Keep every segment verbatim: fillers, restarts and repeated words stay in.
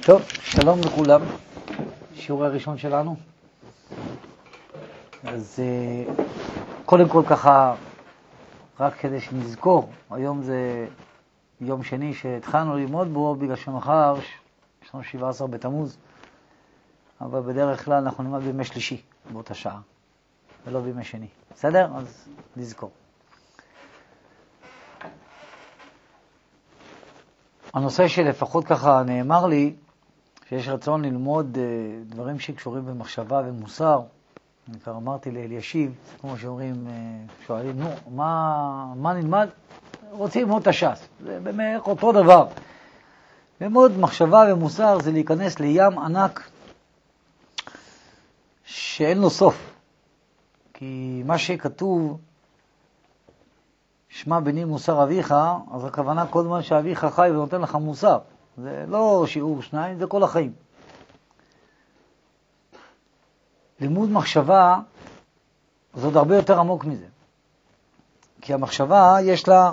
טוב, שלום לכולם. שיעור הראשון שלנו. אז קודם כל ככה, רק כדי שנזכור, היום זה יום שני שהתחלנו ללמוד בו, בגלל שמחר יש לנו שבעה עשר בתמוז, אבל בדרך כלל אנחנו נלמד בימי שלישי באותה שעה, ולא בימי שני. בסדר? אז נזכור. הנושא שלפחות ככה נאמר לי, שיש רצון ללמוד דברים שקשורים במחשבה ומוסר. אני כבר אמרתי לאלישיב, כמו שאומרים, שואלים, נו, מה, מה נלמד? רוצים ללמוד את הש"ס. זה באמת אותו דבר. ללמוד מחשבה ומוסר זה להיכנס לים ענק שאין לו סוף. כי מה שכתוב, שמע בני מוסר אביך, אז הכוונה כל זמן שאביך חי ונותן לך מוסר. זה לא שיעור שניים, זה כל החיים. לימוד מחשבה זה עוד הרבה יותר עמוק מזה. כי המחשבה יש לה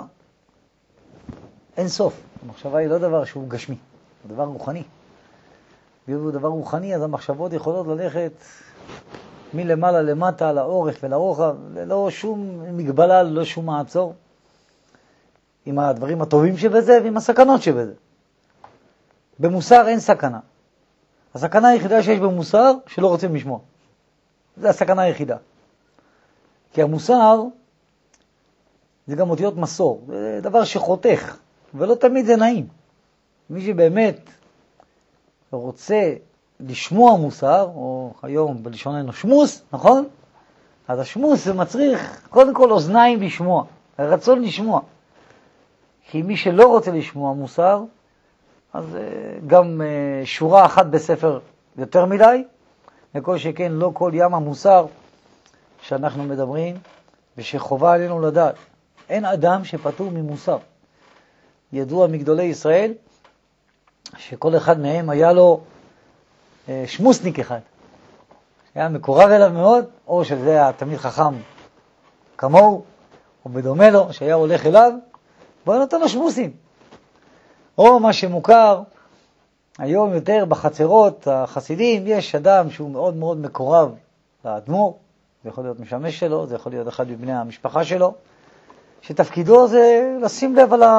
אין סוף. המחשבה היא לא דבר שהוא גשמי, זה דבר רוחני. ואם הוא דבר רוחני, אז המחשבות יכולות ללכת מלמעלה למטה, לאורך ולרוחב, ללא שום מגבלה, ללא שום מעצור. עם הדברים הטובים שבזה ועם הסכנות שבזה. במוסר אין סכנה. הסכנה היחידה שיש במוסר שלא רוצים לשמוע. זה הסכנה היחידה. כי המוסר זה גם אותיות מסור. זה דבר שחותך, ולא תמיד זה נעים. מי שבאמת רוצה לשמוע מוסר, או היום בלשוננו שמוס, נכון? אז השמוס זה מצריך קודם כל אוזניים לשמוע, הרצון לשמוע. כי מי שלא רוצה לשמוע מוסר, אז גם שורה אחת בספר יותר מדי, וכל שכן לא כל ים המוסר שאנחנו מדברים, ושחובה עלינו לדעת. אין אדם שפטור ממוסר. ידוע מגדולי ישראל, שכל אחד מהם היה לו שמוסניק אחד. היה מקורב אליו מאוד, או שזה היה תמיד חכם כמוהו, או בדומה לו, שהיה הולך אליו, בוא נותן לו שמוסים. או מה שמוכר, היום יותר בחצרות החסידים, יש אדם שהוא מאוד מאוד מקורב לאדמו"ר, זה יכול להיות משמש שלו, זה יכול להיות אחד מבני המשפחה שלו, שתפקידו זה לשים לב על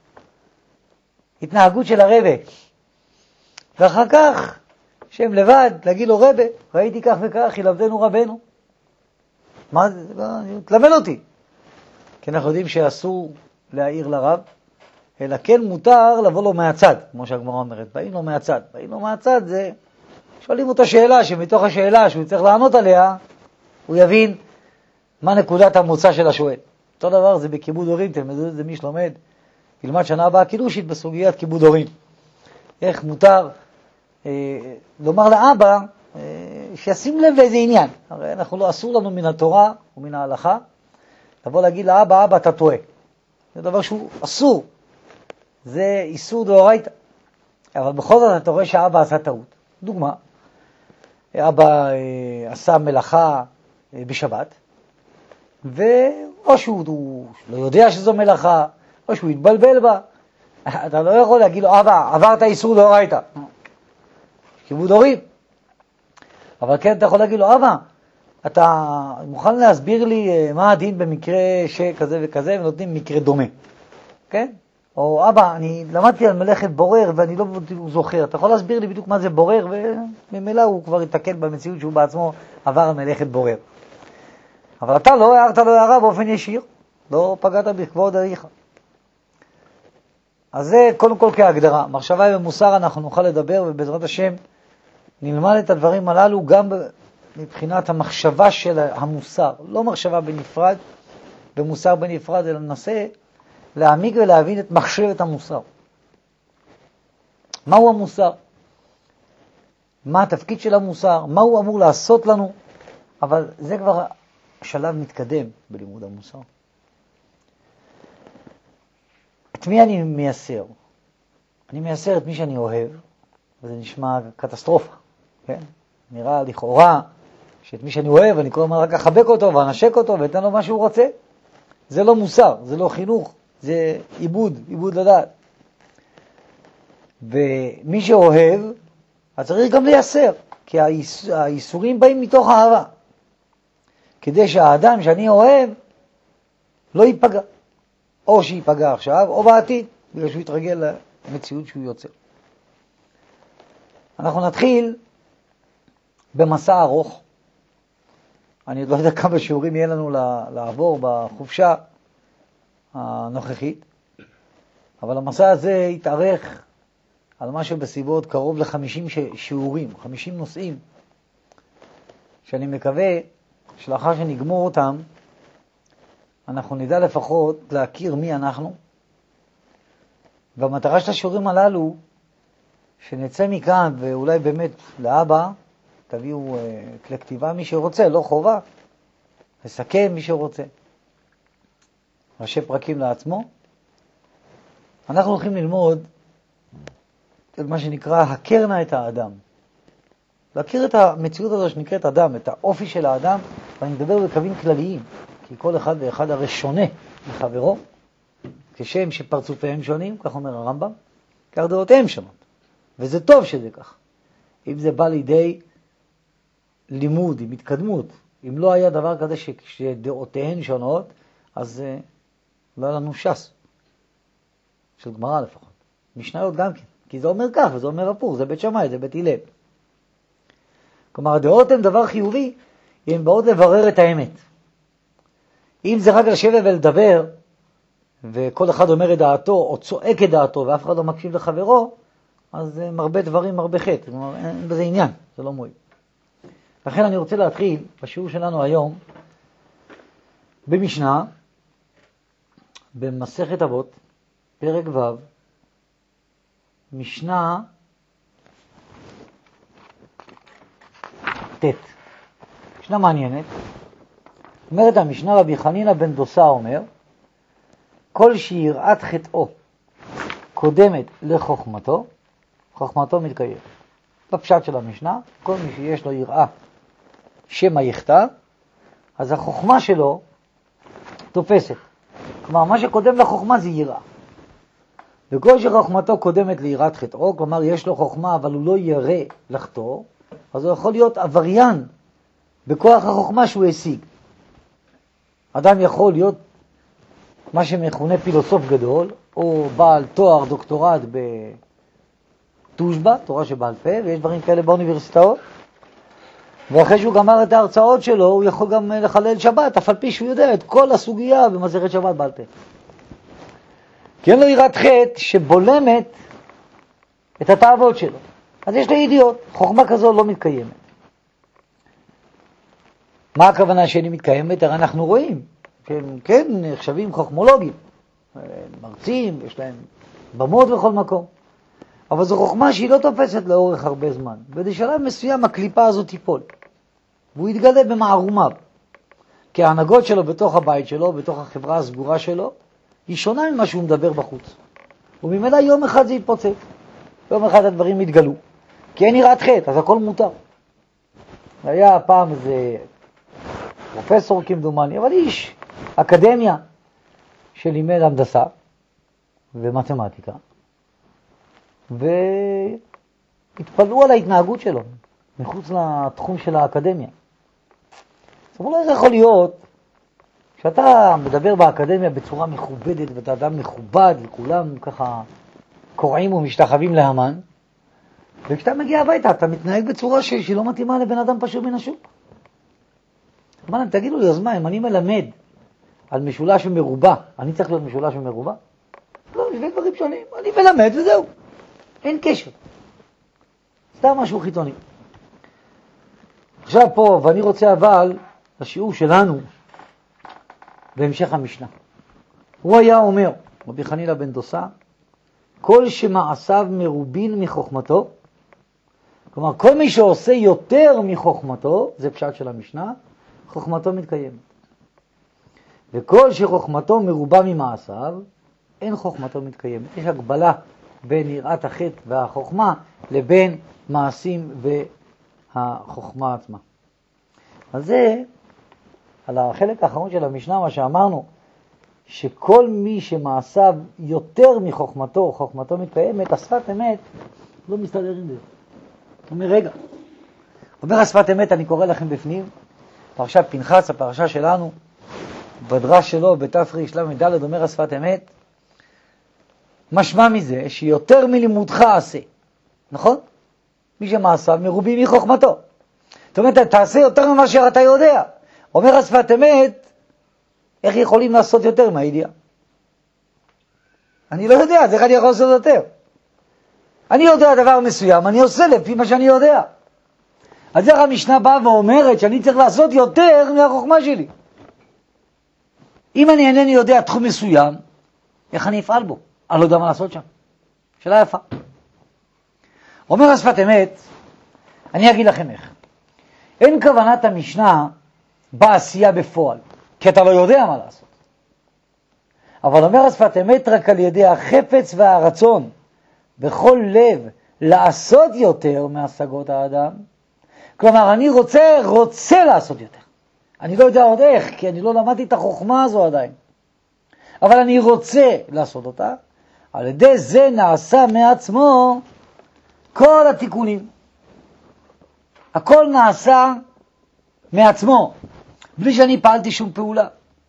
ההתנהגות של הרבה. ואחר כך, שהם לבד, להגיד לו רבה, ראיתי כך וכך, ילמדנו רבנו. מה זה? תלמד אותי. כי אנחנו יודעים שאסור להעיר לרב, אלא כן מותר לבוא לו מהצד, כמו שהגמרא אומרת, באים לו מהצד. באים לו מהצד זה, שואלים אותו שאלה, שמתוך השאלה שהוא צריך לענות עליה, הוא יבין מה נקודת המוצא של השואל. אותו דבר זה בכיבוד הורים, תלמדו את זה מי שלומד, ילמד שנה הבאה קידושית בסוגיית כיבוד הורים. איך מותר אה, לומר לאבא אה, שישים לב לאיזה עניין. הרי אנחנו לא, אסור לנו מן התורה ומן ההלכה, לבוא להגיד לאבא, אבא אתה טועה. זה דבר שהוא אסור. זה איסור דאורייתא. אבל בכל זאת אתה רואה שאבא עשה טעות. דוגמה, אבא אה, עשה מלאכה אה, בשבת, ואו שהוא הוא לא יודע שזו מלאכה, או שהוא התבלבל בה. אתה לא יכול להגיד לו, אבא, עברת איסור דאורייתא. כיבוד הורים. אבל כן אתה יכול להגיד לו, אבא, אתה מוכן להסביר לי מה הדין במקרה שכזה וכזה, ונותנים מקרה דומה. כן? או אבא, אני למדתי על מלאכת בורר ואני לא זוכר. אתה יכול להסביר לי בדיוק מה זה בורר, וממילא הוא כבר יתקל במציאות שהוא בעצמו עבר על מלאכת בורר. אבל אתה לא הערת לו הערה באופן ישיר, לא פגעת בכבוד אביך. אז זה קודם כל כהגדרה. מחשבה ומוסר אנחנו נוכל לדבר, ובעזרת השם נלמד את הדברים הללו גם מבחינת המחשבה של המוסר. לא מחשבה בנפרד, במוסר בנפרד, אלא ננסה להעמיק ולהבין את מחשבת המוסר. מהו המוסר? מה התפקיד של המוסר? מה הוא אמור לעשות לנו? אבל זה כבר שלב מתקדם בלימוד המוסר. את מי אני מייסר? אני מייסר את מי שאני אוהב, וזה נשמע קטסטרופה. כן? נראה לכאורה שאת מי שאני אוהב, אני כל הזמן רק אחבק אותו ואנשק אותו ואתן לו מה שהוא רוצה. זה לא מוסר, זה לא חינוך, זה עיבוד, עיבוד לדעת. ומי שאוהב, אז צריך גם לייסר, כי האיס, האיסורים באים מתוך אהבה. כדי שהאדם שאני אוהב לא ייפגע. או שיפגע עכשיו, או בעתיד, בגלל שהוא יתרגל למציאות שהוא יוצר. אנחנו נתחיל במסע ארוך. אני לא יודע כמה שיעורים יהיה לנו לעבור בחופשה הנוכחית, אבל המסע הזה יתארך על משהו בסביבות קרוב ל-חמישים שיעורים, חמישים נושאים, שאני מקווה שלאחר שנגמור אותם, אנחנו נדע לפחות להכיר מי אנחנו, והמטרה של השיעורים הללו, שנצא מכאן ואולי באמת לאבא, תביאו אה, כלי כתיבה מי שרוצה, לא חובה, לסכם מי שרוצה, ראשי פרקים לעצמו. אנחנו הולכים ללמוד את מה שנקרא הכרנה את האדם. להכיר את המציאות הזו שנקראת אדם, את האופי של האדם, ואני מדבר בקווים כלליים, כי כל אחד ואחד הרי שונה מחברו, כשם שפרצופיהם שונים, כך אומר הרמב"ם, כך דעותיהם שונות. וזה טוב שזה כך. אם זה בא לידי לימוד, עם התקדמות, אם לא היה דבר כזה ש... שדעותיהן שונות, אז uh, לא היה לנו ש"ס, של גמרא לפחות. משניות גם כן, כי זה אומר כך וזה אומר הפוך, זה בית שמאי, זה בית הלל. כלומר, הדעות הן דבר חיובי, הן באות לברר את האמת. אם זה רק לשבת ולדבר, וכל אחד אומר את דעתו, או צועק את דעתו, ואף אחד לא מקשיב לחברו, אז זה מרבה דברים, מרבה חטא. כלומר, אין בזה עניין, זה לא מועיל. לכן אני רוצה להתחיל בשיעור שלנו היום, במשנה, במסכת אבות, פרק ו', משנה ט'. משנה מעניינת. אומרת המשנה, רבי חנינא בן דוסה אומר, כל שיראת חטאו קודמת לחוכמתו, חוכמתו מתקיים. בפשט של המשנה, כל מי שיש לו יראה שמא יחטא, אז החוכמה שלו תופסת. כלומר, מה שקודם לחוכמה זה יראה. וכל שחוכמתו קודמת ליראת חטאו, כלומר יש לו חוכמה אבל הוא לא ירא לחטוא, אז הוא יכול להיות עבריין בכוח החוכמה שהוא השיג. אדם יכול להיות מה שמכונה פילוסוף גדול, או בעל תואר דוקטורט בתושבע, תורה שבעל פה, ויש דברים כאלה באוניברסיטאות, ואחרי שהוא גמר את ההרצאות שלו, הוא יכול גם לחלל שבת, אף על פי שהוא יודע את כל הסוגיה במסכת שבת בעל פה. כי אין לו יראת חטא שבולמת את התאוות שלו. אז יש לו ידיעות, חוכמה כזו לא מתקיימת. מה הכוונה שאינה מתקיימת? הרי אנחנו רואים, שהם כן נחשבים חוכמולוגים, מרצים, יש להם במות בכל מקום. אבל זו חוכמה שהיא לא תופסת לאורך הרבה זמן. ובשלב מסוים הקליפה הזו תיפול. והוא יתגלה במערומיו. כי ההנהגות שלו בתוך הבית שלו, בתוך החברה הסגורה שלו, היא שונה ממה שהוא מדבר בחוץ. וממילא יום אחד זה יתפוצץ. יום אחד הדברים יתגלו. כי אין יראת חטא, אז הכל מותר. היה פעם איזה פרופסור כמדומני, אבל איש אקדמיה שלימד הנדסה ומתמטיקה. והתפלאו על ההתנהגות שלו, מחוץ לתחום של האקדמיה. זאת אומרת, זה יכול להיות שאתה מדבר באקדמיה בצורה מכובדת, ואתה אדם מכובד, וכולם ככה קוראים ומשתחווים להמן, וכשאתה מגיע הביתה, אתה מתנהג בצורה שהיא לא מתאימה לבן אדם פשוט מן השוק. אמרנו, תגידו לי, אז מה, אם אני מלמד על משולש ומרובע, אני צריך להיות משולש ומרובע? לא, שני דברים שונים, אני מלמד וזהו. אין קשר. סתם משהו חיתוני. עכשיו פה, ואני רוצה אבל, בשיעור שלנו, בהמשך המשנה. הוא היה אומר, רבי חנינא בן דוסה, כל שמעשיו מרובין מחוכמתו, כלומר, כל מי שעושה יותר מחוכמתו, זה פשט של המשנה, חוכמתו מתקיימת. וכל שחוכמתו מרובה ממעשיו, אין חוכמתו מתקיימת. יש הגבלה בין יראת החטא והחוכמה לבין מעשים והחוכמה עצמה. אז זה, על החלק האחרון של המשנה, מה שאמרנו, שכל מי שמעשיו יותר מחוכמתו, חוכמתו מתקיימת, השפת אמת, לא מסתדר עם זה. אומר, רגע. אומר השפת אמת, אני קורא לכם בפנים, פרשת פנחס, הפרשה שלנו, בדרש שלו, בתפרי שלם מדלת, אומר השפת אמת, משמע מזה שיותר מלימודך עשה. נכון? מי שמעשה מרובים מחוכמתו. זאת אומרת, תעשה יותר ממה שאתה יודע. אומר השפת אמת, איך יכולים לעשות יותר מהידיעה? אני לא יודע, אז איך אני יכול לעשות יותר? אני יודע דבר מסוים, אני עושה לפי מה שאני יודע. אז איך המשנה באה ואומרת שאני צריך לעשות יותר מהחוכמה שלי? אם אני אינני יודע תחום מסוים, איך אני אפעל בו? אני לא יודע מה לעשות שם. שאלה יפה. אומר השפת אמת, אני אגיד לכם איך. אין כוונת המשנה בעשייה בפועל, כי אתה לא יודע מה לעשות. אבל אומר השפת אמת רק על ידי החפץ והרצון, בכל לב, לעשות יותר מהשגות האדם. כלומר, אני רוצה, רוצה לעשות יותר. אני לא יודע עוד איך, כי אני לא למדתי את החוכמה הזו עדיין. אבל אני רוצה לעשות אותה. על ידי זה נעשה מעצמו כל התיקונים. הכל נעשה מעצמו, בלי שאני פעלתי שום פעולה.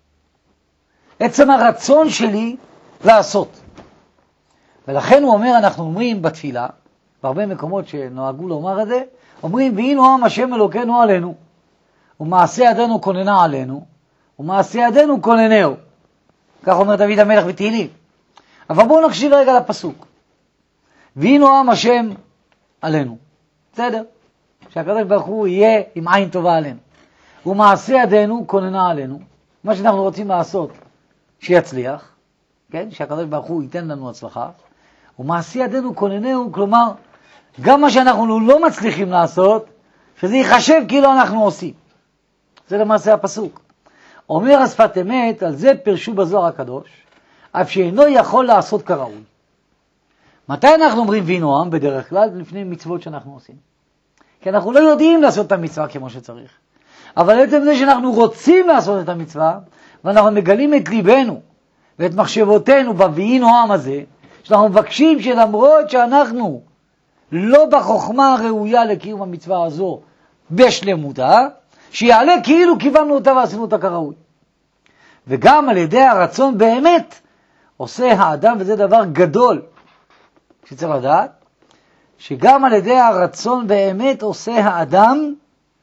עצם הרצון שלי לעשות. ולכן הוא אומר, אנחנו אומרים בתפילה, בהרבה מקומות שנוהגו לומר את זה, אומרים, והינו עם השם אלוקינו עלינו, ומעשה ידינו כוננה עלינו, ומעשה ידינו כוננהו. כך אומר דוד המלך בתהילים. אבל בואו נקשיב רגע לפסוק. והינו עם השם עלינו. בסדר? שהקדוש ברוך הוא יהיה עם עין טובה עלינו. ומעשה ידינו כוננה עלינו. מה שאנחנו רוצים לעשות, שיצליח, כן? שהקדוש ברוך הוא ייתן לנו הצלחה. ומעשה ידינו כוננהו, כלומר, גם מה שאנחנו לא מצליחים לעשות, שזה ייחשב כאילו אנחנו עושים. זה למעשה הפסוק. אומר השפת אמת, על זה פרשו בזוהר הקדוש, אף שאינו יכול לעשות כראוי. מתי אנחנו אומרים וינו עם? בדרך כלל לפני מצוות שאנחנו עושים. כי אנחנו לא יודעים לעשות את המצווה כמו שצריך. אבל בעצם זה שאנחנו רוצים לעשות את המצווה, ואנחנו מגלים את ליבנו ואת מחשבותינו בווינו עם הזה, שאנחנו מבקשים שלמרות שאנחנו לא בחוכמה הראויה לקיום המצווה הזו בשלמותה, שיעלה כאילו כיוונו אותה ועשינו אותה כראוי. וגם על ידי הרצון באמת עושה האדם, וזה דבר גדול שצריך לדעת, שגם על ידי הרצון באמת עושה האדם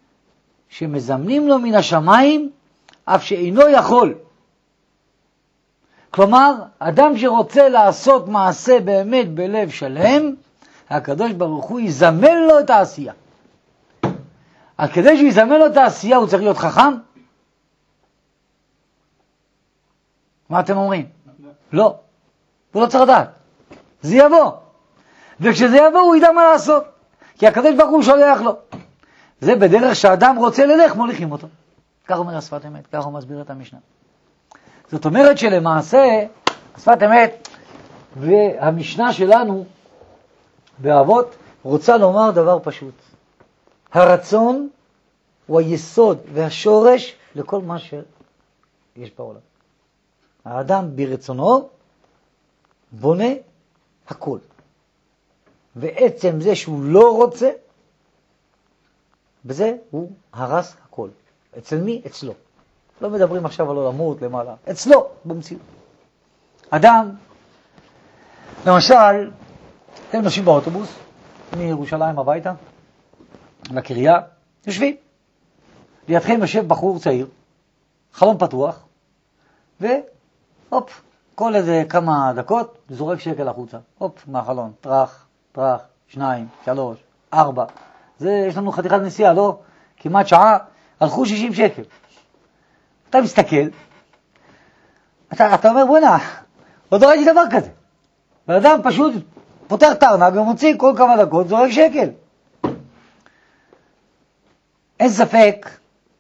שמזמנים לו מן השמיים אף שאינו יכול. כלומר, אדם שרוצה לעשות מעשה באמת בלב שלם, הקדוש ברוך הוא יזמן לו את העשייה. אז כדי שהוא יזמן לו את העשייה הוא צריך להיות חכם? מה אתם אומרים? לא. הוא לא צריך לדעת. זה יבוא. וכשזה יבוא הוא ידע מה לעשות. כי הקדוש ברוך הוא שולח לו. זה בדרך שאדם רוצה ללך, מוליכים אותו. כך אומר השפת אמת, כך הוא מסביר את המשנה. זאת אומרת שלמעשה, השפת אמת והמשנה שלנו באבות רוצה לומר דבר פשוט. הרצון הוא היסוד והשורש לכל מה שיש בעולם. האדם ברצונו בונה הכל. ועצם זה שהוא לא רוצה, בזה הוא הרס הכל. אצל מי? אצלו. לא מדברים עכשיו על עולמות למעלה. אצלו, במציאות. אדם, למשל, אתם נוסעים באוטובוס, מירושלים הביתה, לקריה, יושבים. לידכם יושב בחור צעיר, חלום פתוח, והופ, כל איזה כמה דקות, זורק שקל החוצה. הופ, מהחלון, טרח, טרח, שניים, שלוש, ארבע. זה, יש לנו חתיכת נסיעה, לא? כמעט שעה, הלכו שישים שקל. אתה מסתכל, אתה, אתה אומר, בוא'נה, עוד לא ראיתי דבר כזה. ואדם פשוט פותח תרנג ומוציא כל כמה דקות, זורק שקל. אין ספק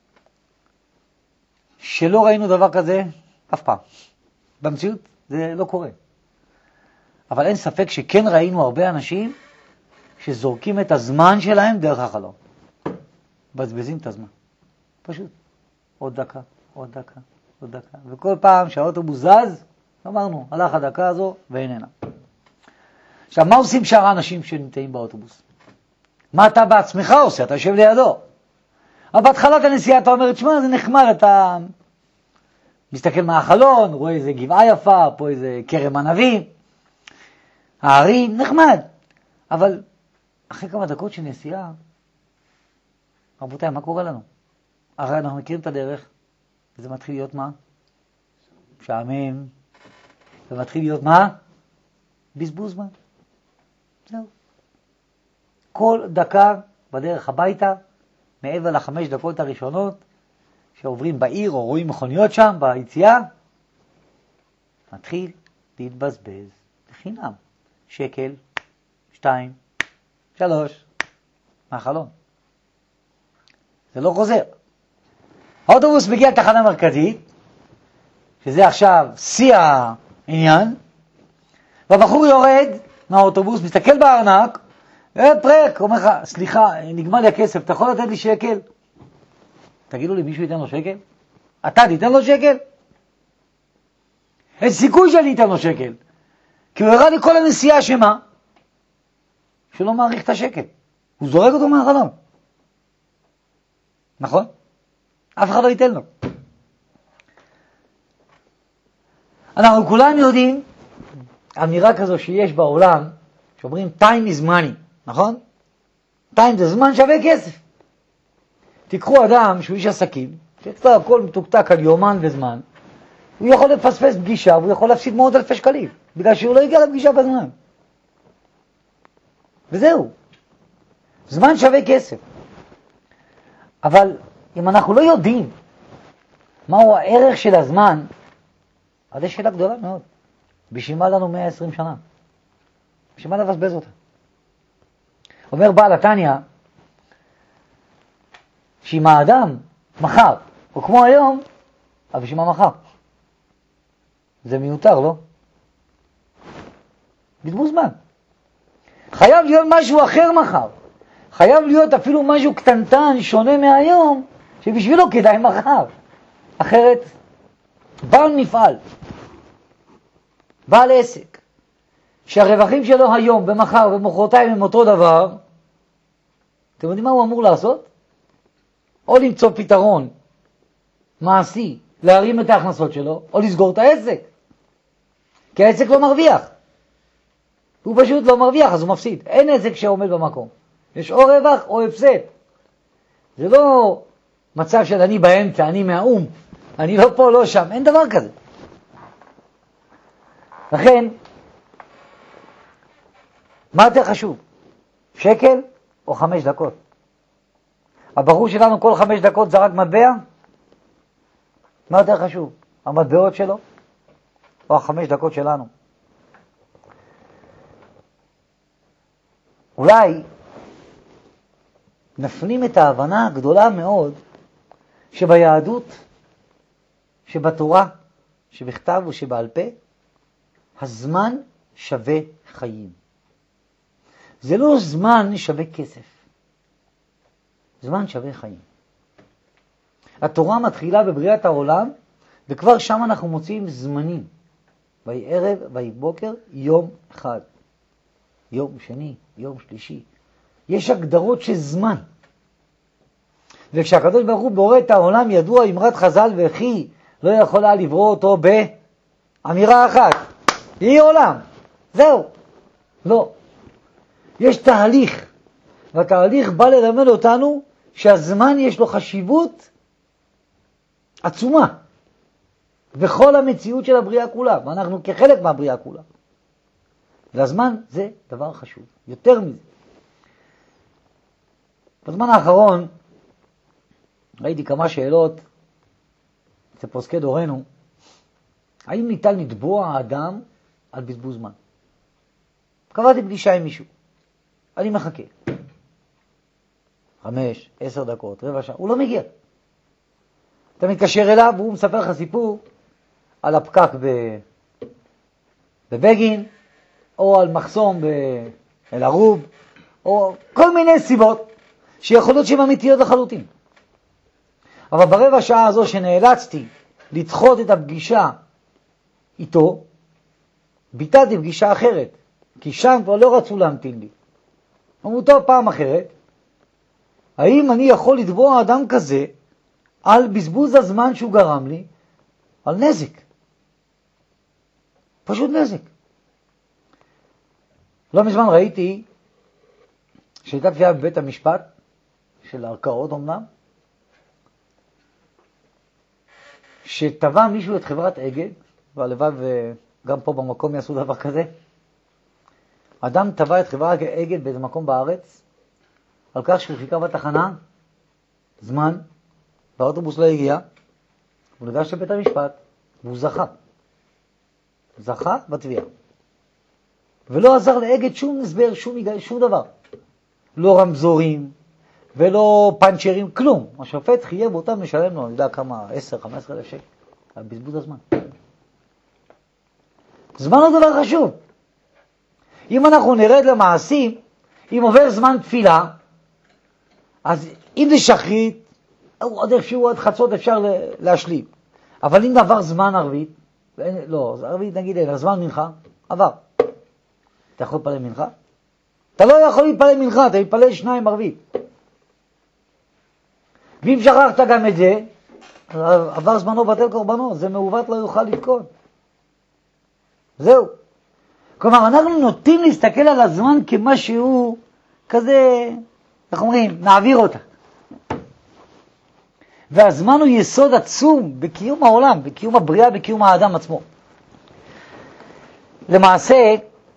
שלא ראינו דבר כזה אף פעם. במציאות זה לא קורה. אבל אין ספק שכן ראינו הרבה אנשים שזורקים את הזמן שלהם דרך החלום. בזבזים את הזמן. פשוט. עוד דקה, עוד דקה, עוד דקה. וכל פעם שהאוטובוס זז, אמרנו, הלך הדקה הזו ואיננה. עכשיו, מה עושים שאר האנשים שנמצאים באוטובוס? מה אתה בעצמך עושה? אתה יושב לידו. אבל בהתחלת הנסיעה אתה אומר, תשמע, זה נחמד, אתה מסתכל מהחלון, רואה איזה גבעה יפה, פה איזה כרם ענבים, הערים, נחמד. אבל אחרי כמה דקות של נסיעה, רבותיי, מה קורה לנו? הרי אנחנו מכירים את הדרך, וזה מתחיל להיות מה? משעמם. זה מתחיל להיות מה? בזבוז זמן. זהו. כל דקה בדרך הביתה, מעבר לחמש דקות הראשונות, שעוברים בעיר או רואים מכוניות שם, ביציאה, מתחיל להתבזבז לחינם. שקל, שתיים, שלוש, מהחלון. זה לא חוזר. האוטובוס מגיע לתחנה מרכזית, שזה עכשיו שיא העניין, והבחור יורד מהאוטובוס, מסתכל בארנק, פרק, אומר לך, סליחה, נגמר לי הכסף, אתה יכול לתת לי שקל? תגידו לי, מישהו ייתן לו שקל? אתה תיתן לו שקל? אין סיכוי שאני ייתן לו שקל. כי הוא הראה לי כל הנסיעה שמה? שלא מעריך את השקל. הוא זורק אותו מהחלום. נכון? אף אחד לא ייתן לו. אנחנו כולם יודעים, אמירה כזו שיש בעולם, שאומרים time is money, נכון? time זה זמן שווה כסף. תיקחו אדם שהוא איש עסקים, שאצלו הכל מתוקתק על יומן וזמן, הוא יכול לפספס פגישה, והוא יכול להפסיד מאות אלפי שקלים, בגלל שהוא לא הגיע לפגישה בזמן. וזהו. זמן שווה כסף. אבל אם אנחנו לא יודעים מהו הערך של הזמן, אז יש שאלה גדולה מאוד. בשביל מה לנו מאה ועשרים שנה? בשביל מה לבזבז אותה? אומר בעל התניא, שאם האדם מחר, או כמו היום, אבל בשביל מה מחר? זה מיותר, לא? בזבוז זמן. חייב להיות משהו אחר מחר. חייב להיות אפילו משהו קטנטן, שונה מהיום, שבשבילו כדאי מחר. אחרת, בעל מפעל, בעל עסק, שהרווחים שלו היום ומחר ומחרתיים הם אותו דבר, אתם יודעים מה הוא אמור לעשות? או למצוא פתרון מעשי, להרים את ההכנסות שלו, או לסגור את העסק. כי העסק לא מרוויח. הוא פשוט לא מרוויח, אז הוא מפסיד. אין עסק שעומד במקום. יש או רווח או הפסד. זה לא מצב של אני באמצע, אני מהאום. אני לא פה, לא שם. אין דבר כזה. לכן, מה יותר חשוב? שקל או חמש דקות? הברור שלנו כל חמש דקות זרק מטבע? מה יותר חשוב? המטבעות שלו או החמש דקות שלנו? אולי נפנים את ההבנה הגדולה מאוד שביהדות, שבתורה, שבכתב ושבעל פה, הזמן שווה חיים. זה לא זמן שווה כסף. זמן שווה חיים. התורה מתחילה בבריאת העולם, וכבר שם אנחנו מוצאים זמנים. ויהי ערב, ויהי בוקר, יום אחד. יום שני, יום שלישי. יש הגדרות של זמן. וכשהקדוש ברוך הוא בורא את העולם, ידוע אמרת חז"ל וכי לא יכולה לברוא אותו באמירה אחת. יהי עולם. זהו. לא. יש תהליך. והתהליך בא ללמד אותנו שהזמן יש לו חשיבות עצומה. בכל המציאות של הבריאה כולה. ואנחנו כחלק מהבריאה כולה. והזמן זה דבר חשוב. יותר מזה. בזמן האחרון ראיתי כמה שאלות אצל פוסקי דורנו. האם ניתן לתבוע האדם על בזבוז זמן? קבעתי פגישה עם מישהו. אני מחכה. חמש, עשר דקות, רבע שעה. הוא לא מגיע. אתה מתקשר אליו והוא מספר לך סיפור על הפקק ב... בבגין, או על מחסום באל-ערוב, או כל מיני סיבות שיכול להיות שהן אמיתיות לחלוטין. אבל ברבע שעה הזו שנאלצתי לדחות את הפגישה איתו, ביטלתי פגישה אחרת, כי שם כבר לא רצו להמתין לי. אמרו טוב פעם אחרת, האם אני יכול לתבוע אדם כזה על בזבוז הזמן שהוא גרם לי, על נזק? פשוט נזק. לא מזמן ראיתי שהייתה תביעה בבית המשפט, של הערכאות אמנם, שטבע מישהו את חברת אגד, והלוואי וגם פה במקום יעשו דבר כזה. אדם טבע את חברת אגד באיזה מקום בארץ, על כך שהוא חיכה בתחנה זמן, והאוטובוס לא הגיע, הוא ניגש לבית המשפט, והוא זכה. זכה בתביעה. ולא עזר לאגד שום הסבר, שום, שום דבר. לא רמזורים, ולא פנצ'רים, כלום. השופט חייב אותם לשלם לו, אני יודע כמה, עשר, חמש עשרה אלף שקל, על בזבוז הזמן. זמן הוא דבר חשוב. אם אנחנו נרד למעשים, אם עובר זמן תפילה, אז אם זה שחרית, עוד איפשהו, עוד חצות אפשר להשלים. אבל אם עבר זמן ערבית, לא, ערבית נגיד אין, זמן מנחה, עבר. אתה יכול להתפלל מנחה? אתה לא יכול להתפלל מנחה, אתה מתפלל שניים ערבית. ואם שכחת גם את זה, עבר זמנו בטל קורבנו, זה מעוות לא יוכל לתקון. זהו. כלומר, אנחנו נוטים להסתכל על הזמן כמשהו כזה, איך אומרים, נעביר אותה. והזמן הוא יסוד עצום בקיום העולם, בקיום הבריאה, בקיום האדם עצמו. למעשה,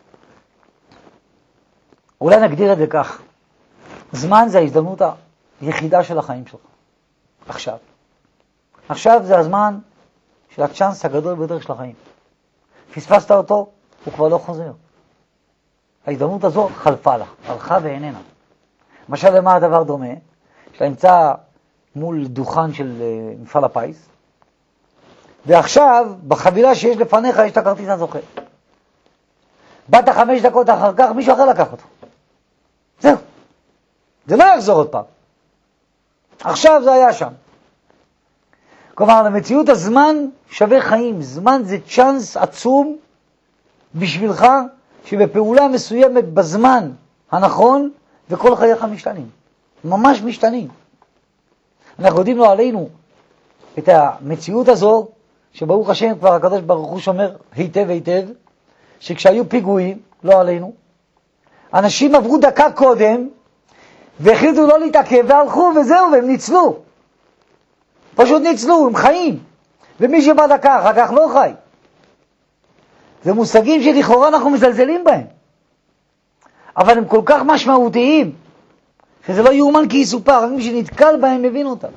אולי נגדיר את זה כך, זמן זה ההזדמנות היחידה של החיים שלך. עכשיו. עכשיו זה הזמן של הצ'אנס הגדול ביותר של החיים. פספסת אותו, הוא כבר לא חוזר. ההזדמנות הזו חלפה לה, הלכה ואיננה. למשל, למה הדבר דומה? שאתה נמצא מול דוכן של מפעל הפיס, ועכשיו בחבילה שיש לפניך יש את הכרטיס הזוכה. באת חמש דקות אחר כך, מישהו אחר לקח אותו. זהו. זה לא יחזור עוד פעם. עכשיו זה היה שם. כלומר, למציאות הזמן שווה חיים. זמן זה צ'אנס עצום בשבילך, שבפעולה מסוימת בזמן הנכון, וכל חייך משתנים. ממש משתנים. אנחנו יודעים לו עלינו את המציאות הזו, שברוך השם כבר הקדוש ברוך הוא שומר היטב היטב, שכשהיו פיגועים, לא עלינו, אנשים עברו דקה קודם, והחליטו לא להתעכב, והלכו וזהו, והם ניצלו. פשוט ניצלו, הם חיים. ומי שבא דקה אחר כך לא חי. זה מושגים שלכאורה אנחנו מזלזלים בהם. אבל הם כל כך משמעותיים, שזה לא יאומן כי יסופר, רק מי שנתקל בהם מבין אותם.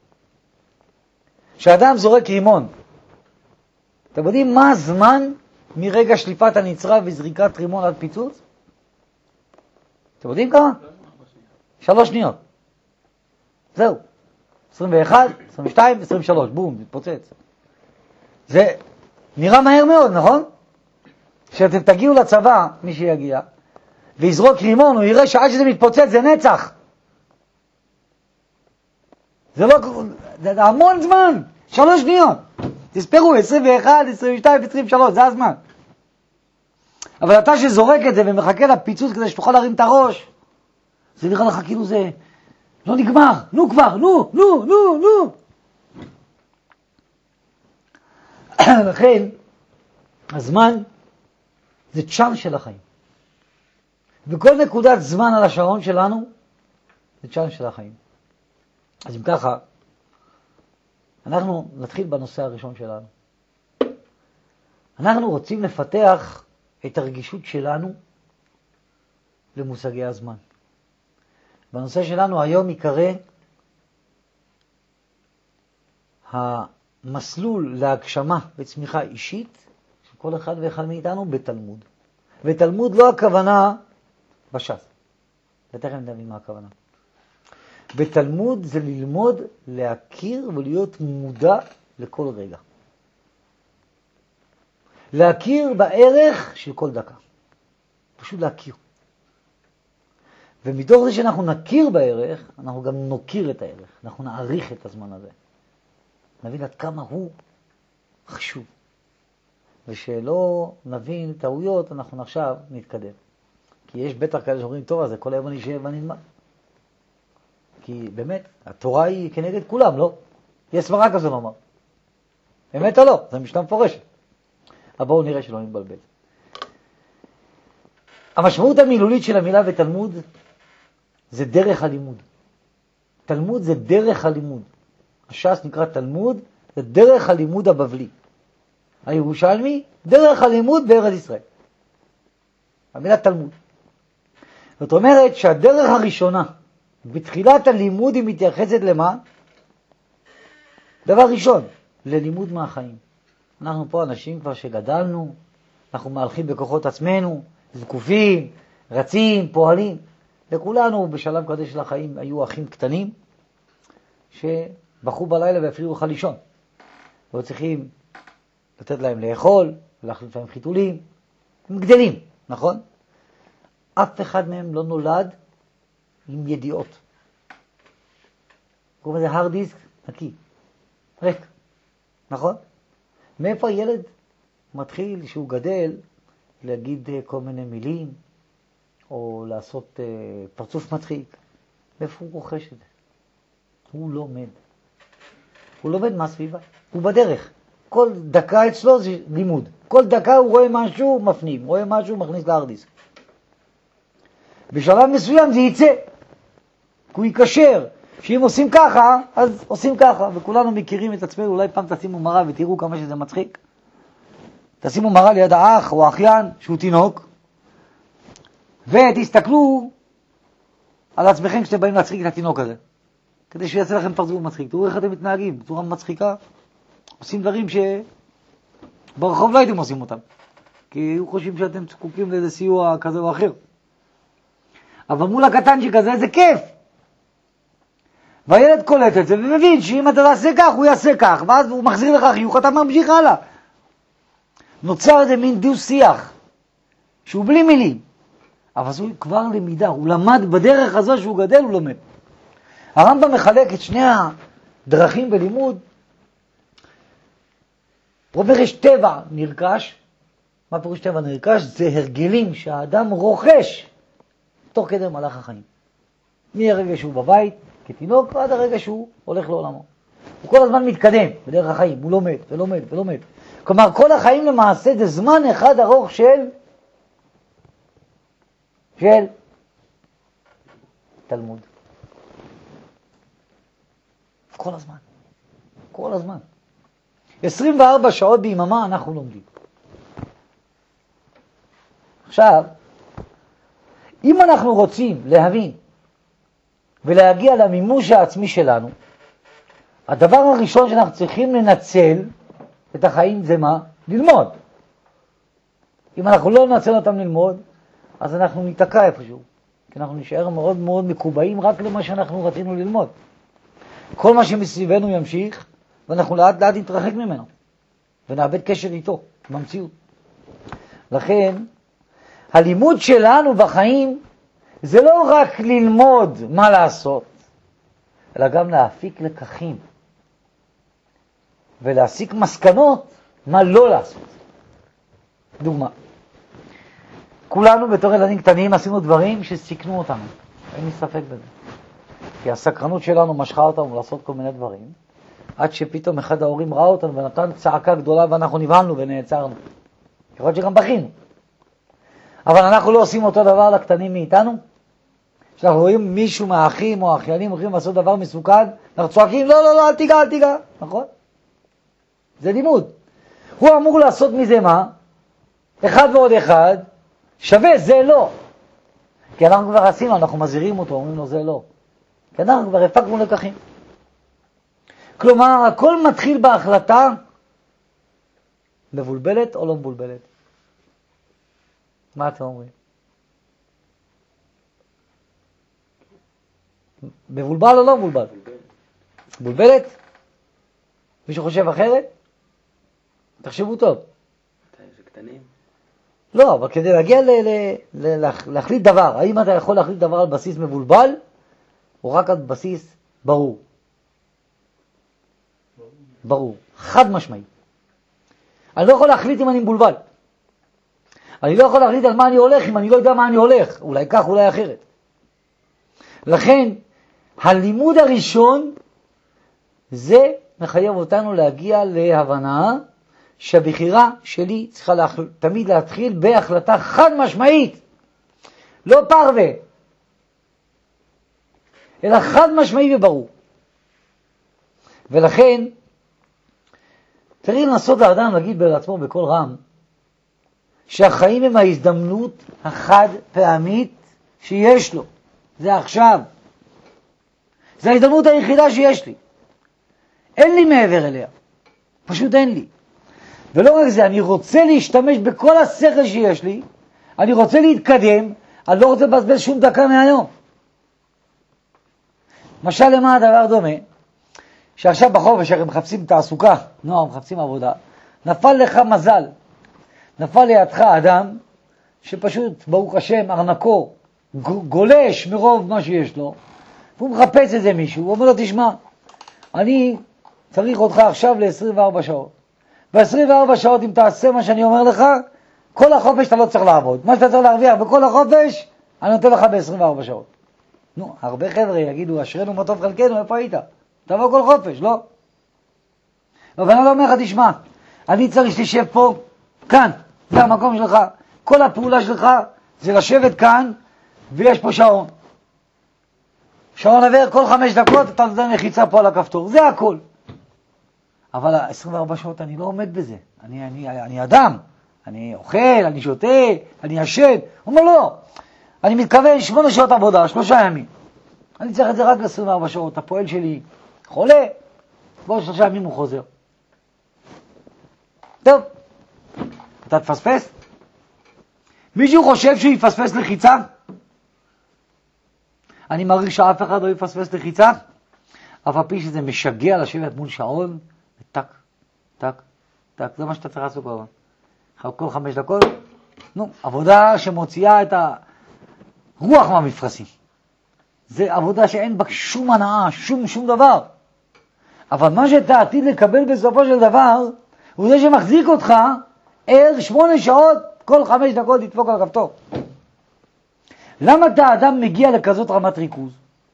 כשאדם זורק רימון, אתם יודעים מה הזמן מרגע שליפת הנצרה וזריקת רימון עד פיצוץ? אתם יודעים כמה? שלוש שניות. זהו. עשרים ואחת, עשרים ושתיים, עשרים ושלוש, בום, מתפוצץ. זה נראה מהר מאוד, נכון? כשאתם תגיעו לצבא, מי שיגיע, ויזרוק רימון, הוא יראה שעד שזה מתפוצץ, זה נצח. זה לא, זה המון זמן, שלוש שניות. תספרו, עשרים ואחת, עשרים ושתיים, עשרים ושלוש, זה הזמן. אבל אתה שזורק את זה ומחכה לפיצוץ כדי שתוכל להרים את הראש, זה נראה לך כאילו זה לא נגמר, נו כבר, נו, נו, נו, נו. לכן, הזמן זה צ'אנס של החיים. וכל נקודת זמן על השעון שלנו זה צ'אנס של החיים. אז אם ככה, אנחנו נתחיל בנושא הראשון שלנו. אנחנו רוצים לפתח את הרגישות שלנו למושגי הזמן. בנושא שלנו היום יקרא המסלול להגשמה וצמיחה אישית של כל אחד ואחד מאיתנו בתלמוד. ותלמוד לא הכוונה בש"ס. ותכף נדעים מה הכוונה. בתלמוד זה ללמוד, להכיר ולהיות מודע לכל רגע. להכיר בערך של כל דקה. פשוט להכיר. ומתוך זה שאנחנו נכיר בערך, אנחנו גם נוקיר את הערך. אנחנו נעריך את הזמן הזה. נבין עד כמה הוא חשוב. ושלא נבין טעויות, אנחנו עכשיו נתקדם. כי יש בטח כאלה שאומרים, טוב, אז כל היום אני אשב ואני נלמד. כי באמת, התורה היא כנגד כולם, לא? יש סברה כזו לומר. אמת או לא? זה משנה מפורשת. אבל בואו נראה שלא נתבלבל. המשמעות המילולית של המילה בתלמוד זה דרך הלימוד. תלמוד זה דרך הלימוד. הש"ס נקרא תלמוד, זה דרך הלימוד הבבלי. הירושלמי, דרך הלימוד בארץ ישראל. המילה תלמוד. זאת אומרת שהדרך הראשונה, בתחילת הלימוד היא מתייחסת למה? דבר ראשון, ללימוד מהחיים. אנחנו פה אנשים כבר שגדלנו, אנחנו מהלכים בכוחות עצמנו, זקופים, רצים, פועלים. לכולנו בשלב כזה של החיים היו אחים קטנים שבחרו בלילה ואפילו לך לישון. לא צריכים לתת להם לאכול, להחליף להם חיתולים. הם גדלים, נכון? אף אחד מהם לא נולד עם ידיעות. קוראים לזה hard disk נקי, ריק, נכון? מאיפה הילד מתחיל שהוא גדל להגיד כל מיני מילים או לעשות uh, פרצוף מצחיק? מאיפה הוא רוכש את זה? הוא לומד. הוא לומד מהסביבה, הוא בדרך. כל דקה אצלו זה לימוד. כל דקה הוא רואה משהו, מפנים, רואה משהו, מכניס להארד דיסק. בשלב מסוים זה יצא, כי הוא יקשר, שאם עושים ככה, אז עושים ככה, וכולנו מכירים את עצמנו. אולי פעם תשימו מראה ותראו כמה שזה מצחיק. תשימו מראה ליד האח או האחיין שהוא תינוק, ותסתכלו על עצמכם כשאתם באים להצחיק את התינוק הזה, כדי שיעשה לכם פרצוף מצחיק. תראו איך אתם מתנהגים בצורה מצחיקה, עושים דברים שברחוב לא הייתם עושים אותם, כי היו חושבים שאתם זקוקים לאיזה סיוע כזה או אחר. אבל מול הקטנצ'יק הזה זה כיף. והילד קולט את זה ומבין שאם אתה תעשה כך, הוא יעשה כך, ואז הוא מחזיר לך חיוך, אתה ממשיך הלאה. נוצר איזה מין דו שיח, שהוא בלי מילים. אבל זו כבר למידה, הוא למד בדרך הזו שהוא גדל, הוא לומד. הרמב"ם מחלק את שני הדרכים בלימוד. הוא אומר, יש טבע נרכש. מה פירוש טבע נרכש? זה הרגלים שהאדם רוכש תוך כדי מהלך החיים. מהרגע שהוא בבית, כתינוק, ועד הרגע שהוא הולך לעולמו. הוא כל הזמן מתקדם בדרך החיים, הוא לומד ולומד ולומד. כלומר, כל החיים למעשה זה זמן אחד ארוך של של תלמוד. כל הזמן. כל הזמן. עשרים וארבע שעות ביממה אנחנו לומדים. עכשיו, אם אנחנו רוצים להבין ולהגיע למימוש העצמי שלנו, הדבר הראשון שאנחנו צריכים לנצל את החיים זה מה? ללמוד. אם אנחנו לא ננצל אותם ללמוד, אז אנחנו ניתקע איפשהו. כי אנחנו נשאר מאוד מאוד מקובעים רק למה שאנחנו רצינו ללמוד. כל מה שמסביבנו ימשיך, ואנחנו לאט לאט נתרחק ממנו. ונאבד קשר איתו, במציאות. לכן, הלימוד שלנו בחיים, זה לא רק ללמוד מה לעשות, אלא גם להפיק לקחים. ולהסיק מסקנות מה לא לעשות. דוגמה. כולנו בתור ילדים קטנים עשינו דברים שסיכנו אותנו. אין לי ספק בזה. כי הסקרנות שלנו משכה אותנו לעשות כל מיני דברים, עד שפתאום אחד ההורים ראה אותנו ונתן צעקה גדולה ואנחנו נבהלנו ונעצרנו. יכול להיות שגם בכינו. אבל אנחנו לא עושים אותו דבר לקטנים מאיתנו. כשאנחנו רואים מישהו מהאחים או האחיינים הולכים לעשות דבר מסוכן, אנחנו צועקים, לא, לא, לא, אל תיגע, אל תיגע. נכון? זה לימוד. הוא אמור לעשות מזה מה? אחד ועוד אחד, שווה, זה לא. כי אנחנו כבר עשינו, אנחנו מזהירים אותו, אומרים לו זה לא. כי אנחנו כבר הפקנו לקחים. כלומר, הכל מתחיל בהחלטה מבולבלת או לא מבולבלת. מה אתם אומרים? מבולבל או לא מבולבל? מבולבלת? מישהו חושב אחרת? תחשבו טוב. זה קטנים? לא, אבל כדי להגיע ל- ל- ל- להחליט דבר, האם אתה יכול להחליט דבר על בסיס מבולבל, או רק על בסיס ברור? ברור, חד משמעי. אני לא יכול להחליט אם אני מבולבל. אני לא יכול להחליט על מה אני הולך אם אני לא יודע מה אני הולך. אולי כך, אולי אחרת. לכן, הלימוד הראשון, זה מחייב אותנו להגיע להבנה שהבחירה שלי צריכה לה... תמיד להתחיל בהחלטה חד משמעית, לא פרווה, אלא חד משמעי וברור. ולכן צריך לנסות לאדם להגיד בעצמו בכל רם שהחיים הם ההזדמנות החד פעמית שיש לו. זה עכשיו. זה ההזדמנות היחידה שיש לי. אין לי מעבר אליה. פשוט אין לי. ולא רק זה, אני רוצה להשתמש בכל השכל שיש לי, אני רוצה להתקדם, אני לא רוצה לבזבז שום דקה מהיום. משל למה הדבר דומה? שעכשיו בחופש, הרי מחפשים תעסוקה, נוער, מחפשים עבודה, נפל לך מזל, נפל לידך אדם שפשוט, ברוך השם, ארנקו, גולש מרוב מה שיש לו, והוא מחפש איזה מישהו, הוא אומר לו, תשמע, אני צריך אותך עכשיו ל-עשרים וארבע שעות. ב-עשרים וארבע שעות, אם תעשה מה שאני אומר לך, כל החופש אתה לא צריך לעבוד. מה שאתה צריך להרוויח בכל החופש, אני נותן לך ב-עשרים וארבע שעות. נו, הרבה חבר'ה יגידו, אשרנו מה טוב חלקנו, איפה היית? תבוא כל חופש, לא? אבל אני לא אומר לך, תשמע, אני צריך שתשב פה, כאן, זה המקום שלך. כל הפעולה שלך זה לשבת כאן, ויש פה שעון. שעון עבר כל חמש דקות, אתה נותן לחיצה פה על הכפתור. זה הכל. אבל עשרים וארבע שעות אני לא עומד בזה. אני, אני, אני אדם. אני אוכל, אני שותה, אני ישן. הוא אומר, לא. אני מתכוון שמונה שעות עבודה, שלושה ימים. אני צריך את זה רק ל-עשרים וארבע שעות. הפועל שלי חולה, בעוד שלושה ימים הוא חוזר. טוב. אתה תפספס? מישהו חושב שהוא יפספס לחיצה? אני מעריך שאף אחד לא יפספס לחיצה, אף הפי שזה משגע לשבת מול שעון, וטק, טק, טק, זה מה שאתה צריך לעשות כל הזמן. כל חמש דקות, נו, עבודה שמוציאה את הרוח מהמפרשים. זה עבודה שאין בה שום הנאה, שום, שום דבר. אבל מה שאתה עתיד לקבל בסופו של דבר, הוא זה שמחזיק אותך ער שמונה שעות, כל חמש דקות לדפוק על הכפתור. למה אתה האדם מגיע לכזאת רמת ריכוז?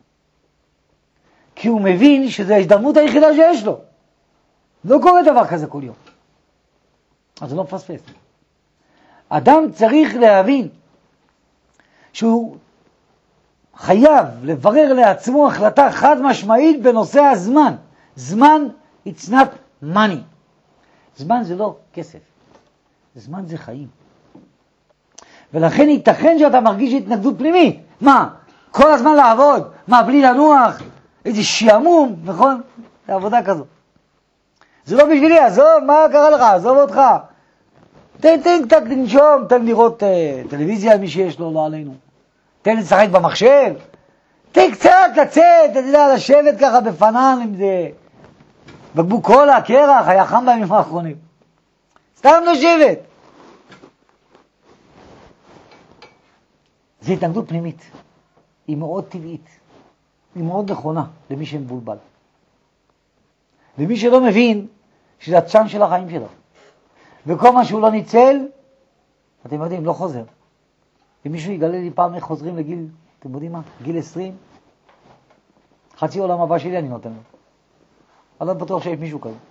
כי הוא מבין שזו ההזדמנות היחידה שיש לו. לא קורה דבר כזה כל יום. אז זה לא מפספס. אדם צריך להבין שהוא חייב לברר לעצמו החלטה חד משמעית בנושא הזמן. זמן, it's not money. זמן זה לא כסף. זמן זה חיים. ולכן ייתכן שאתה מרגיש התנגדות פנימית. מה? כל הזמן לעבוד? מה, בלי לנוח? איזה שיעמום, נכון? זה עבודה כזו. זה לא בשבילי, עזוב, מה קרה לך? עזוב אותך. תן, תן, תן, תנשום, תן לראות uh, טלוויזיה על מי שיש לו, לא עלינו. תן לשחק במחשב. תן קצת לצאת, אתה יודע, לשבת ככה בפנן עם זה. בקבוק קולה, קרח, היה חם בימים האחרונים. סתם לשבת. זו התנגדות פנימית. היא מאוד טבעית. היא מאוד נכונה למי שמבולבל. ומי שלא מבין שזה הצ'אנס של החיים שלו. וכל מה שהוא לא ניצל, אתם יודעים, לא חוזר. אם מישהו יגלה לי פעם איך חוזרים לגיל, אתם יודעים מה? גיל עשרים, חצי עולם הבא שלי אני נותן לו. אני לא בטוח שיש מישהו כזה.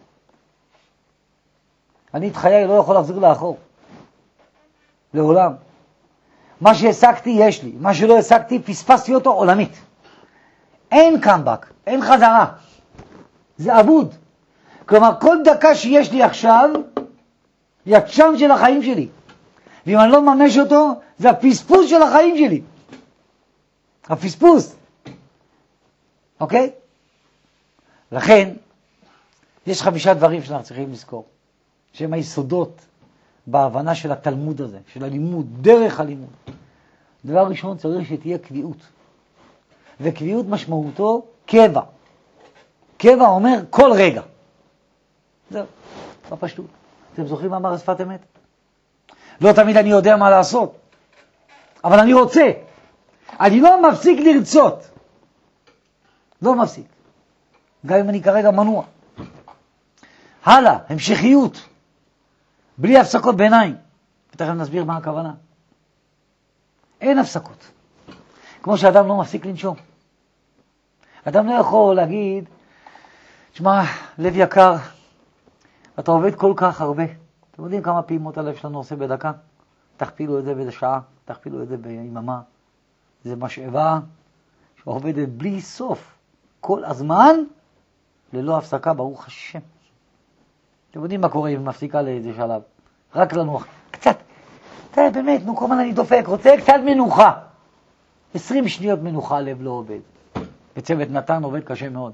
אני את חיי לא יכול להחזיר לאחור. לעולם. מה שהשגתי יש לי, מה שלא השגתי פספסתי אותו עולמית. אין קאמבק, אין חזרה. זה אבוד. כלומר, כל דקה שיש לי עכשיו, היא הצ'אנס של החיים שלי. ואם אני לא ממש אותו, זה הפספוס של החיים שלי. הפספוס. אוקיי? לכן, יש חמישה דברים שאנחנו צריכים לזכור, שהם היסודות בהבנה של התלמוד הזה, של הלימוד, דרך הלימוד. דבר ראשון, צריך שתהיה קביעות. וקביעות משמעותו קבע. קבע אומר כל רגע. זהו, בפשטות. אתם זוכרים מה אמר שפת אמת? לא תמיד אני יודע מה לעשות, אבל אני רוצה. אני לא מפסיק לרצות. לא מפסיק. גם אם אני כרגע מנוע. הלאה, המשכיות. בלי הפסקות ביניים. ותכף נסביר מה הכוונה. אין הפסקות. כמו שאדם לא מפסיק לנשום. אדם לא יכול להגיד, תשמע, לב יקר, אתה עובד כל כך הרבה. אתם יודעים כמה פעימות הלב שלנו עושה בדקה? תכפילו את זה בשעה, תכפילו את זה ביממה. זה משאבה שעובדת בלי סוף. כל הזמן, ללא הפסקה, ברוך השם. אתם יודעים מה קורה אם מפסיקה לאיזה שלב? רק לנוח. קצת. אתה באמת, נו, כל הזמן אני דופק, רוצה קצת מנוחה. עשרים שניות מנוחה, הלב לא עובד. בצוות נתן עובד קשה מאוד.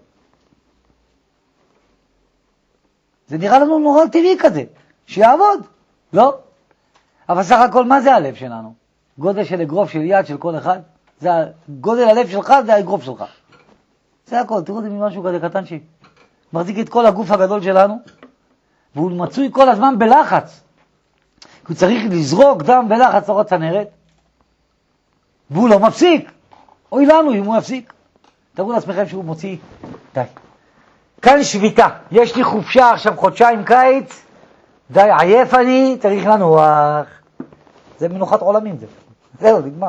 זה נראה לנו נורא טבעי כזה, שיעבוד. לא? אבל סך הכל, מה זה הלב שלנו? גודל של אגרוף של יד של כל אחד? זה גודל הלב שלך, זה האגרוף שלך. זה הכל, תראו זה ממשהו כזה קטן שהיא. מחזיק את כל הגוף הגדול שלנו, והוא מצוי כל הזמן בלחץ. הוא צריך לזרוק דם בלחץ אורות צנרת, והוא לא מפסיק. אוי לנו אם הוא יפסיק. תראו לעצמכם שהוא מוציא. די. כאן שביתה. יש לי חופשה עכשיו חודשיים קיץ. די, עייף אני, צריך לנוח. זה מנוחת עולמים זה. זהו, נגמר.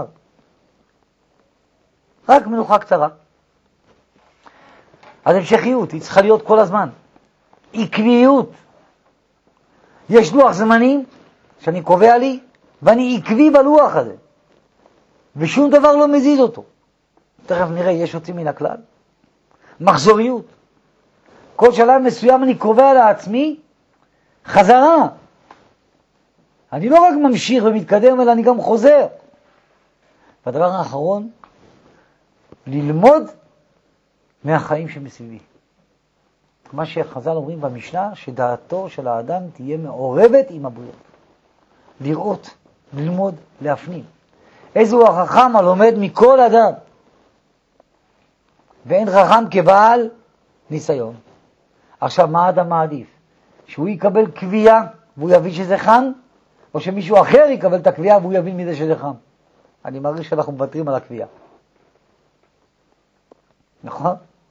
רק מנוחה קצרה. אז המשכיות, היא צריכה להיות כל הזמן. עקביות. יש לוח זמנים שאני קובע לי, ואני עקבי בלוח הזה. ושום דבר לא מזיז אותו. תכף נראה, יש אותי מן הכלל. מחזוריות. כל שלב מסוים אני קובע לעצמי חזרה. אני לא רק ממשיך ומתקדם, אלא אני גם חוזר. והדבר האחרון, ללמוד מהחיים שמסביבי. מה שחז"ל אומרים במשנה, שדעתו של האדם תהיה מעורבת עם הבריאות. לראות, ללמוד, להפנים. איזו החכם הלומד מכל אדם. ואין חכם כבעל ניסיון. עכשיו, מה האדם מעדיף? שהוא יקבל קביעה והוא יבין שזה חם, או שמישהו אחר יקבל את הקביעה והוא יבין מזה שזה חם? אני מרגיש שאנחנו מוותרים על הקביעה. נכון?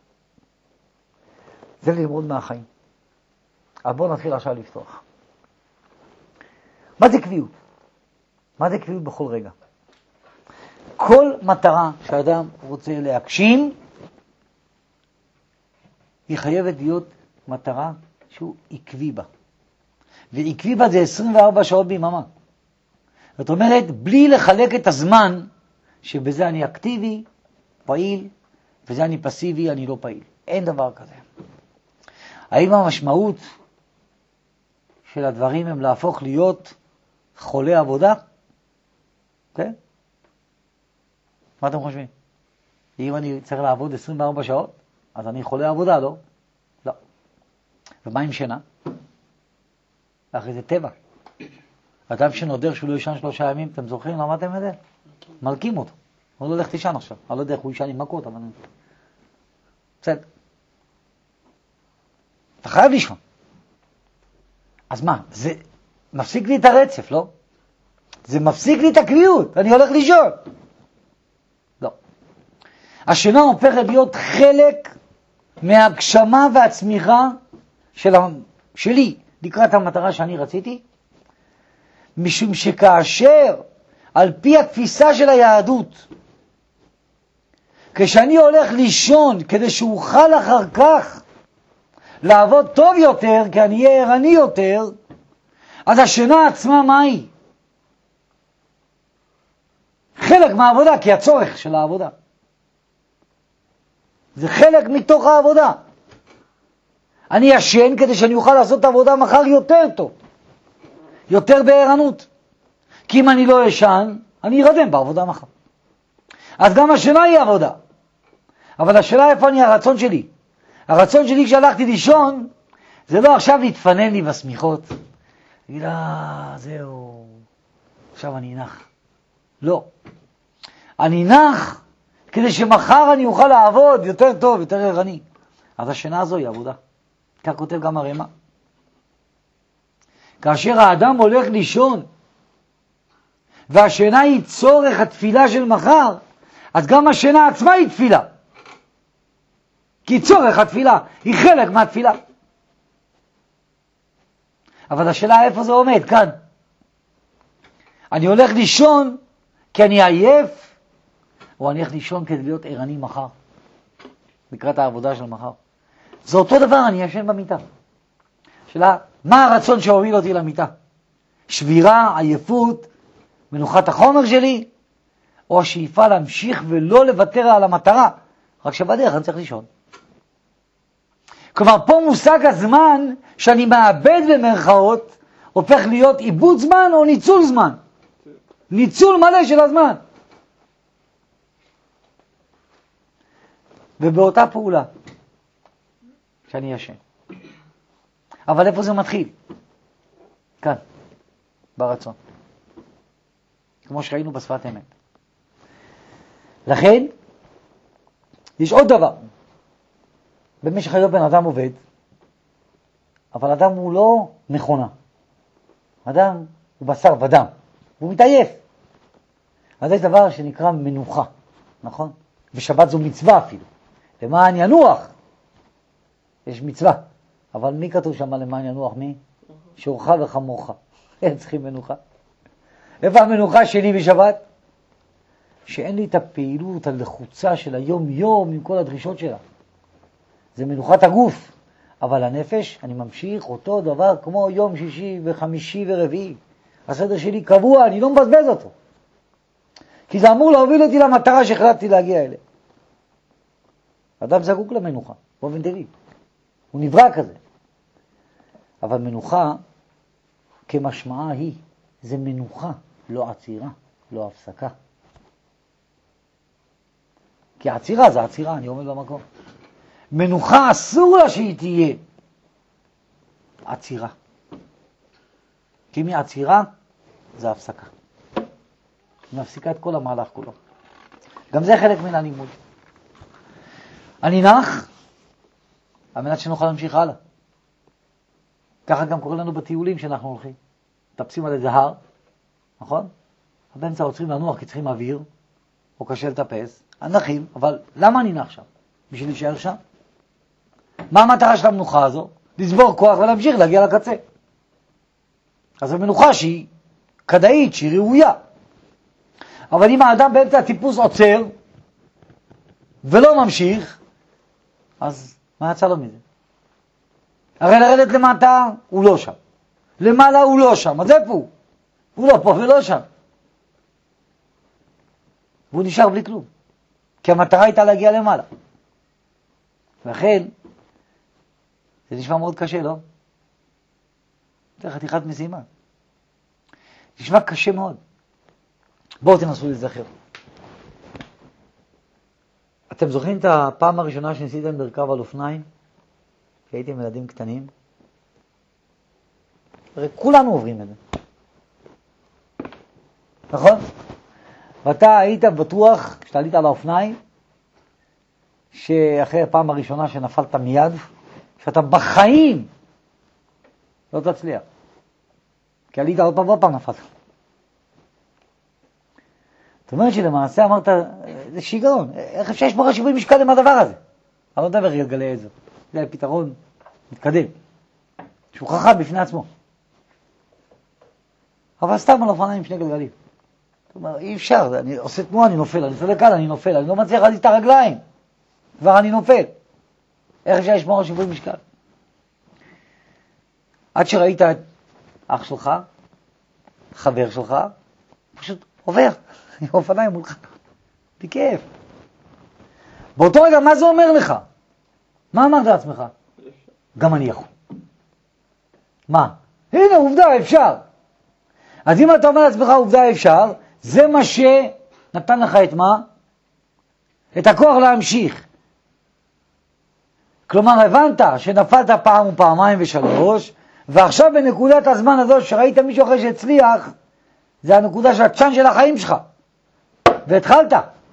זה ללמוד מהחיים. אבל בואו נתחיל עכשיו לפתוח. מה זה קביעות? מה זה קביעות בכל רגע? כל מטרה שאדם רוצה להגשים, היא חייבת להיות מטרה שהוא עקבי בה. ועקבי בה זה עשרים וארבע שעות ביממה. זאת אומרת, בלי לחלק את הזמן, שבזה אני אקטיבי, פעיל, וזה אני פסיבי, אני לא פעיל. אין דבר כזה. האם המשמעות של הדברים הם להפוך להיות חולה עבודה? כן? מה אתם חושבים? אם אני צריך לעבוד עשרים וארבע שעות, אז אני חולה עבודה, לא? לא. ומה עם שינה? אחרי זה טבע. אדם שנודר שהוא לא ישן שלושה ימים, אתם זוכרים? למדתם את זה? מלכים אותו. הוא לא הולך תישן עכשיו. אני לא יודע איך הוא ישן עם מכות, אבל... בסדר. אתה חייב לישון. אז מה? זה מפסיק לי את הרצף, לא? זה מפסיק לי את הקביעות. אני הולך לישון. לא. השינה הופכת להיות חלק מהגשמה והצמיחה של, שלי, לקראת המטרה שאני רציתי, משום שכאשר, על פי התפיסה של היהדות, כשאני הולך לישון כדי שאוכל אחר כך לעבוד טוב יותר, כי אני אהיה ערני יותר, אז השינה עצמה מה היא? חלק מהעבודה, כי הצורך של העבודה. זה חלק מתוך העבודה. אני ישן כדי שאני אוכל לעשות את העבודה מחר יותר טוב. יותר בערנות. כי אם אני לא ישן, אני ארדם בעבודה מחר. אז גם השינה היא עבודה. אבל השאלה איפה אני הרצון שלי. הרצון שלי כשהלכתי לישון, זה לא עכשיו להתפנן לי בסמיכות. תגיד, אה, זהו, עכשיו אני נח. לא. אני נח כדי שמחר אני אוכל לעבוד יותר טוב, יותר ערני. אז השינה הזו היא עבודה. כך כותב גם הרמ"א. כאשר האדם הולך לישון, והשינה היא צורך התפילה של מחר, אז גם השינה עצמה היא תפילה. כי צורך התפילה היא חלק מהתפילה. אבל השאלה איפה זה עומד? כאן. אני הולך לישון כי אני עייף, או אני הולך לישון כדי להיות ערני מחר. לקראת העבודה של מחר. זה אותו דבר, אני ישן במיטה. שאלה, מה הרצון שהוביל אותי למיטה? שבירה, עייפות, מנוחת החומר שלי, או השאיפה להמשיך ולא לוותר על המטרה, רק שבדרך אני צריך לישון. כלומר, פה מושג הזמן שאני מאבד במרכאות, הופך להיות איבוד זמן או ניצול זמן. ניצול מלא של הזמן. ובאותה פעולה, שאני ישן. אבל איפה זה מתחיל? כאן, ברצון. כמו שראינו בשפת אמת. לכן, יש עוד דבר. במשך היום בן אדם עובד, אבל אדם הוא לא מכונה. אדם הוא בשר ודם, והוא מתעייף. אז יש דבר שנקרא מנוחה, נכון? בשבת זו מצווה אפילו. למען ינוח. יש מצווה. אבל מי כתוב שם למען ינוח? מי? שורך וחמורך. הם צריכים מנוחה. איפה המנוחה שלי בשבת? שאין לי את הפעילות הלחוצה של היום יום עם כל הדרישות שלה. זה מנוחת הגוף. אבל הנפש, אני ממשיך אותו דבר כמו יום שישי וחמישי ורביעי. הסדר שלי קבוע, אני לא מבזבז אותו. כי זה אמור להוביל אותי למטרה שהחלטתי להגיע אליה. אדם זקוק למנוחה, באופן טבעי. הוא נברא כזה. אבל מנוחה, כמשמעה היא, זה מנוחה, לא עצירה, לא הפסקה. כי עצירה זה עצירה, אני עומד במקום. מנוחה אסור לה שהיא תהיה עצירה. כי מעצירה זה הפסקה. היא מפסיקה את כל המהלך כולו. גם זה חלק מן הלימוד. אני נח, על מנת שנוכל להמשיך הלאה. ככה גם קורה לנו בטיולים שאנחנו הולכים. טפסים על איזה הר, נכון? באמצע עוצרים לנוח כי צריכים אוויר, או קשה לטפס. הנחים, אבל למה אני נח שם? בשביל להישאר שם? מה המטרה של המנוחה הזו? לצבור כוח ולהמשיך להגיע לקצה. אז המנוחה שהיא כדאית, שהיא ראויה. אבל אם האדם באמצע הטיפוס עוצר, ולא ממשיך, אז מה יצא לו מזה? הרי לרדת למטה הוא לא שם. למעלה הוא לא שם. אז איפה הוא? הוא לא פה ולא שם. והוא נשאר בלי כלום. כי המטרה הייתה להגיע למעלה. ולכן, זה נשמע מאוד קשה, לא? זה חתיכת משימה. נשמע קשה מאוד. בואו תנסו להיזכר. אתם זוכרים את הפעם הראשונה שניסיתם לרכב על אופניים? כי הייתם ילדים קטנים? הרי כולנו עוברים את זה. נכון? ואתה היית בטוח, כשאתה עלית על האופניים, שאחרי הפעם הראשונה שנפלת מיד, שאתה בחיים לא תצליח. כי עלית עוד פעם ועוד פעם נפלת. זאת אומרת שלמעשה אמרת, זה שיגעון, איך אפשר לשמור על שיווי משקל עם הדבר הזה? אני לא מדבר על גלי עזר. זה פתרון מתקדם, שהוא חכם בפני עצמו. אבל סתם על אופניים עם שני גלגלים. זאת אומרת, אי אפשר, אני עושה תנועה, אני נופל, אני צודק על, אני נופל, אני לא מצליח להזיז את הרגליים. כבר אני נופל. איך אפשר לשמור על שיווי משקל? עד שראית את אח שלך, חבר שלך, פשוט עובר, עם אופניים מולך. בכיף. באותו רגע, מה זה אומר לך? מה אמרת לעצמך? גם אני יכול. מה? הנה, עובדה, אפשר. אז אם אתה אומר לעצמך, עובדה, אפשר, זה מה שנתן לך את מה? את הכוח להמשיך. כלומר, הבנת שנפלת פעם ופעמיים ושלוש, ועכשיו בנקודת הזמן הזו שראית מישהו אחרי שהצליח, זה הנקודה של הצ'אנס של החיים שלך. והתחלת.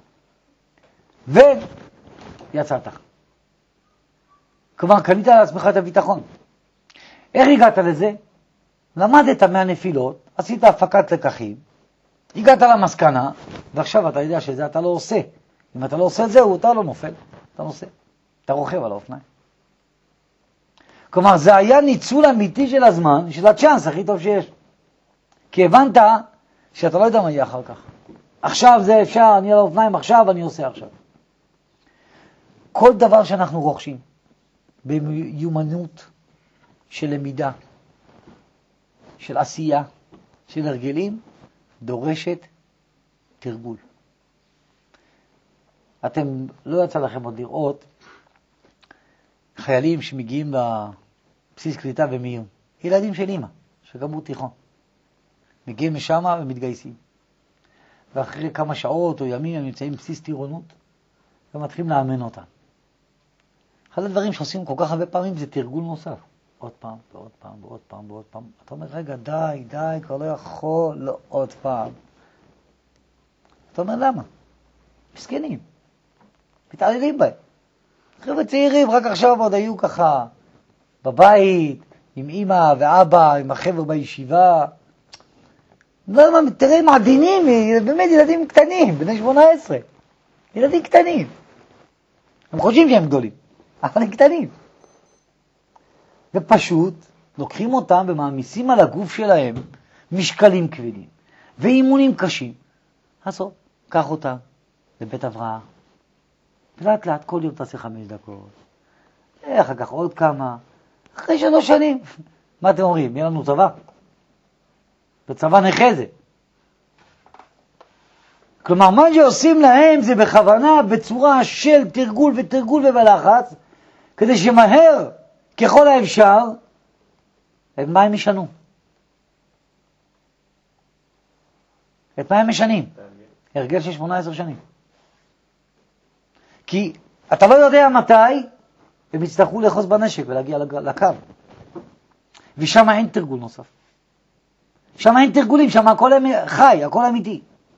ויצאת. כלומר, קנית לעצמך את הביטחון. איך הגעת לזה? למדת מהנפילות, עשית הפקת לקחים, הגעת למסקנה, ועכשיו אתה יודע שזה אתה לא עושה. אם אתה לא עושה את זה, אתה לא נופל, אתה נוסע. אתה רוכב על האופניים. כלומר, זה היה ניצול אמיתי של הזמן, של הצ'אנס הכי טוב שיש. כי הבנת שאתה לא יודע מה יהיה אחר כך. עכשיו זה אפשר, אני על האופניים עכשיו, אני עושה עכשיו. כל דבר שאנחנו רוכשים, במיומנות של למידה, של עשייה, של הרגלים, דורשת תרגול. אתם, לא יצא לכם עוד לראות חיילים שמגיעים בבסיס קליטה ומיון. ילדים של אמא, שגמרו תיכון. מגיעים משם ומתגייסים. ואחרי כמה שעות או ימים הם נמצאים בבסיס טירונות, ומתחילים לאמן אותם. אחד הדברים שעושים כל כך הרבה פעמים זה תרגול נוסף. עוד פעם, ועוד פעם, ועוד פעם, ועוד פעם. אתה אומר, רגע, די, די, כבר לא יכול, לא עוד פעם. אתה אומר, למה? מסכנים. מתעללים בהם. חבר'ה צעירים, רק עכשיו עוד היו ככה בבית, עם אמא ואבא, עם החבר'ה בישיבה. לא, מה, תראה, הם עדינים, באמת ילדים קטנים, בני שמונה עשרה. ילדים קטנים. הם חושבים שהם גדולים, אבל הם קטנים. ופשוט לוקחים אותם ומעמיסים על הגוף שלהם משקלים כבדים ואימונים קשים. אז טוב, קח אותם לבית הבראה. ולאט לאט כל יום תעשה חמש דקות. אחר כך עוד כמה. אחרי שלוש שנים. מה אתם אומרים? יהיה לנו צבא? בצבא נכה זה. כלומר, מה שעושים להם זה בכוונה בצורה של תרגול ותרגול ובלחץ, כדי שמהר ככל האפשר, את מה הם ישנו? את מה הם משנים? הרגל של שמונה עשרה שנים. כי אתה לא יודע מתי הם יצטרכו לאחוז בנשק ולהגיע לקו. ושם אין תרגול נוסף. שם אין תרגולים, שם הכל חי, הכל אמיתי.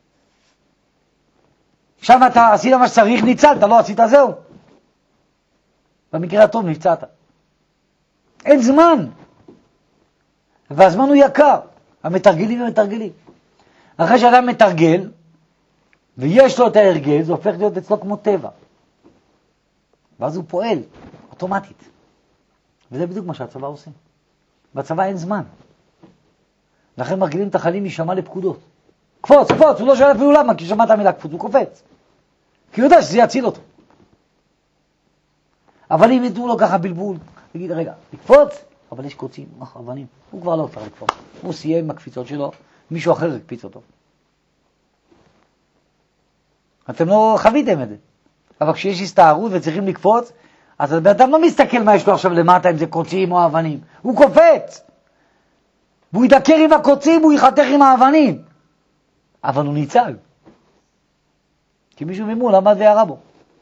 שם אתה עשית מה שצריך, ניצלת, לא עשית זהו. במקרה הטוב נפצעת. אין זמן. והזמן הוא יקר. המתרגלים ומתרגלים. אחרי שאדם מתרגל, ויש לו את ההרגל, זה הופך להיות אצלו כמו טבע. ואז הוא פועל, אוטומטית. וזה בדיוק מה שהצבא עושה. בצבא אין זמן. לכן מרגילים את החיילים משמע לפקודות. קפוץ, קפוץ, הוא לא שואל אפילו למה, כי שמעת המילה קפוץ, הוא קופץ. כי הוא יודע שזה יציל אותו. אבל אם ידעו לו ככה בלבול, תגיד, רגע, לקפוץ, אבל יש קוצים, אבנים, הוא כבר לא צריך לקפוץ. הוא סיים עם הקפיצות שלו, מישהו אחר יקפיץ אותו. אתם לא חוויתם את זה. אבל כשיש הסתערות וצריכים לקפוץ, אז האדם לא מסתכל מה יש לו עכשיו למטה, אם זה קוצים או אבנים. הוא קופץ. והוא ידקר עם הקוצים, הוא יחתך עם האבנים. אבל הוא ניצל. כי מישהו ממול עמד וירה בו.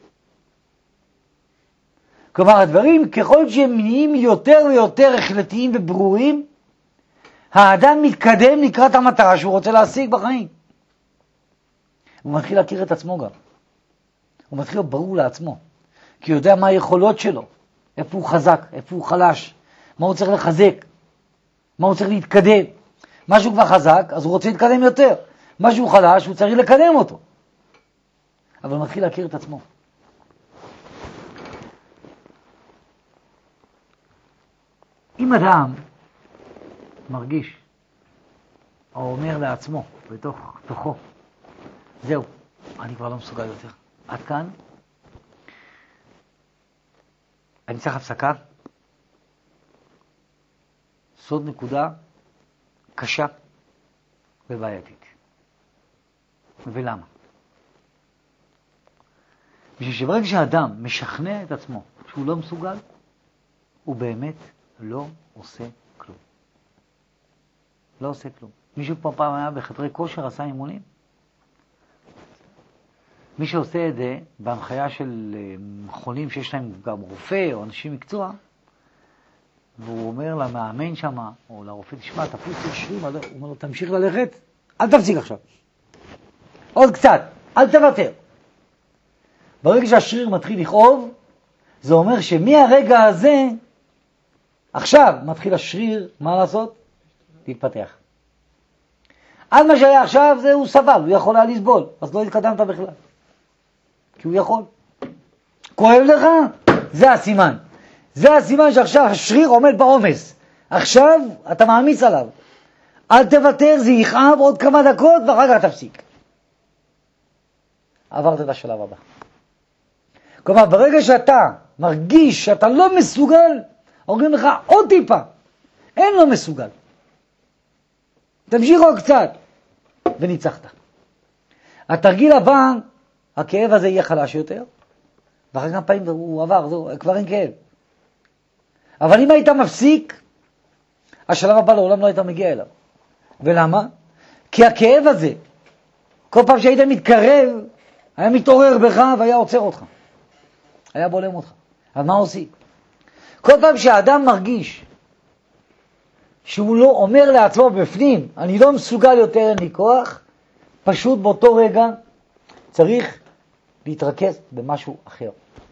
כלומר, הדברים, ככל שהם נהיים יותר ויותר החלטיים וברורים, האדם מתקדם לקראת המטרה שהוא רוצה להשיג בחיים. הוא מתחיל להכיר את עצמו גם. הוא מתחיל להיות ברור לעצמו. כי הוא יודע מה היכולות שלו. איפה הוא חזק, איפה הוא חלש. מה הוא צריך לחזק. מה הוא צריך להתקדם. מה שהוא כבר חזק, אז הוא רוצה להתקדם יותר. מה שהוא חלש, הוא צריך לקדם אותו. אבל הוא מתחיל להכיר את עצמו. אם אדם מרגיש, או אומר לעצמו, בתוך תוכו, זהו, אני כבר לא מסוגל יותר. עד כאן, אני צריך הפסקה. סוד נקודה קשה ובעייתית. ולמה? בשביל שברגע שהאדם משכנע את עצמו שהוא לא מסוגל, הוא באמת לא עושה כלום. לא עושה כלום. מישהו פה פעם היה בחדרי כושר, עשה אימונים? מי שעושה את זה בהנחיה של חולים שיש להם גם רופא או אנשים מקצוע, והוא אומר למאמן שמה, או לרופא, תשמע, תפוס את שרים, הוא אומר לו, תמשיך ללכת, אל תפסיק עכשיו. עוד קצת, אל תוותר. ברגע שהשריר מתחיל לכאוב, זה אומר שמהרגע הזה, עכשיו מתחיל השריר, מה לעשות? להתפתח. עד מה שהיה עכשיו, זה הוא סבל, הוא יכול היה לסבול, אז לא התקדמת בכלל. כי הוא יכול. כואב לך? זה הסימן. זה הסימן שעכשיו השריר עומד בעומס. עכשיו אתה מעמיס עליו. אל תוותר, זה יכאב עוד כמה דקות ואחר כך תפסיק. עברת את השלב הבא. כלומר, ברגע שאתה מרגיש שאתה לא מסוגל, אומרים לך עוד טיפה, אין לא מסוגל. תמשיך עוד קצת, וניצחת. התרגיל הבא, הכאב הזה יהיה חלש יותר, ואחרי כמה פעמים הוא עבר, זהו, כבר אין כאב. אבל אם היית מפסיק, השלב הבא לעולם לא היית מגיע אליו. ולמה? כי הכאב הזה, כל פעם שהיית מתקרב, היה מתעורר בך והיה עוצר אותך. היה בולם אותך. אז מה עושים? כל פעם שהאדם מרגיש שהוא לא אומר לעצמו בפנים, אני לא מסוגל יותר, אין לי כוח, פשוט באותו רגע צריך להתרכז במשהו אחר.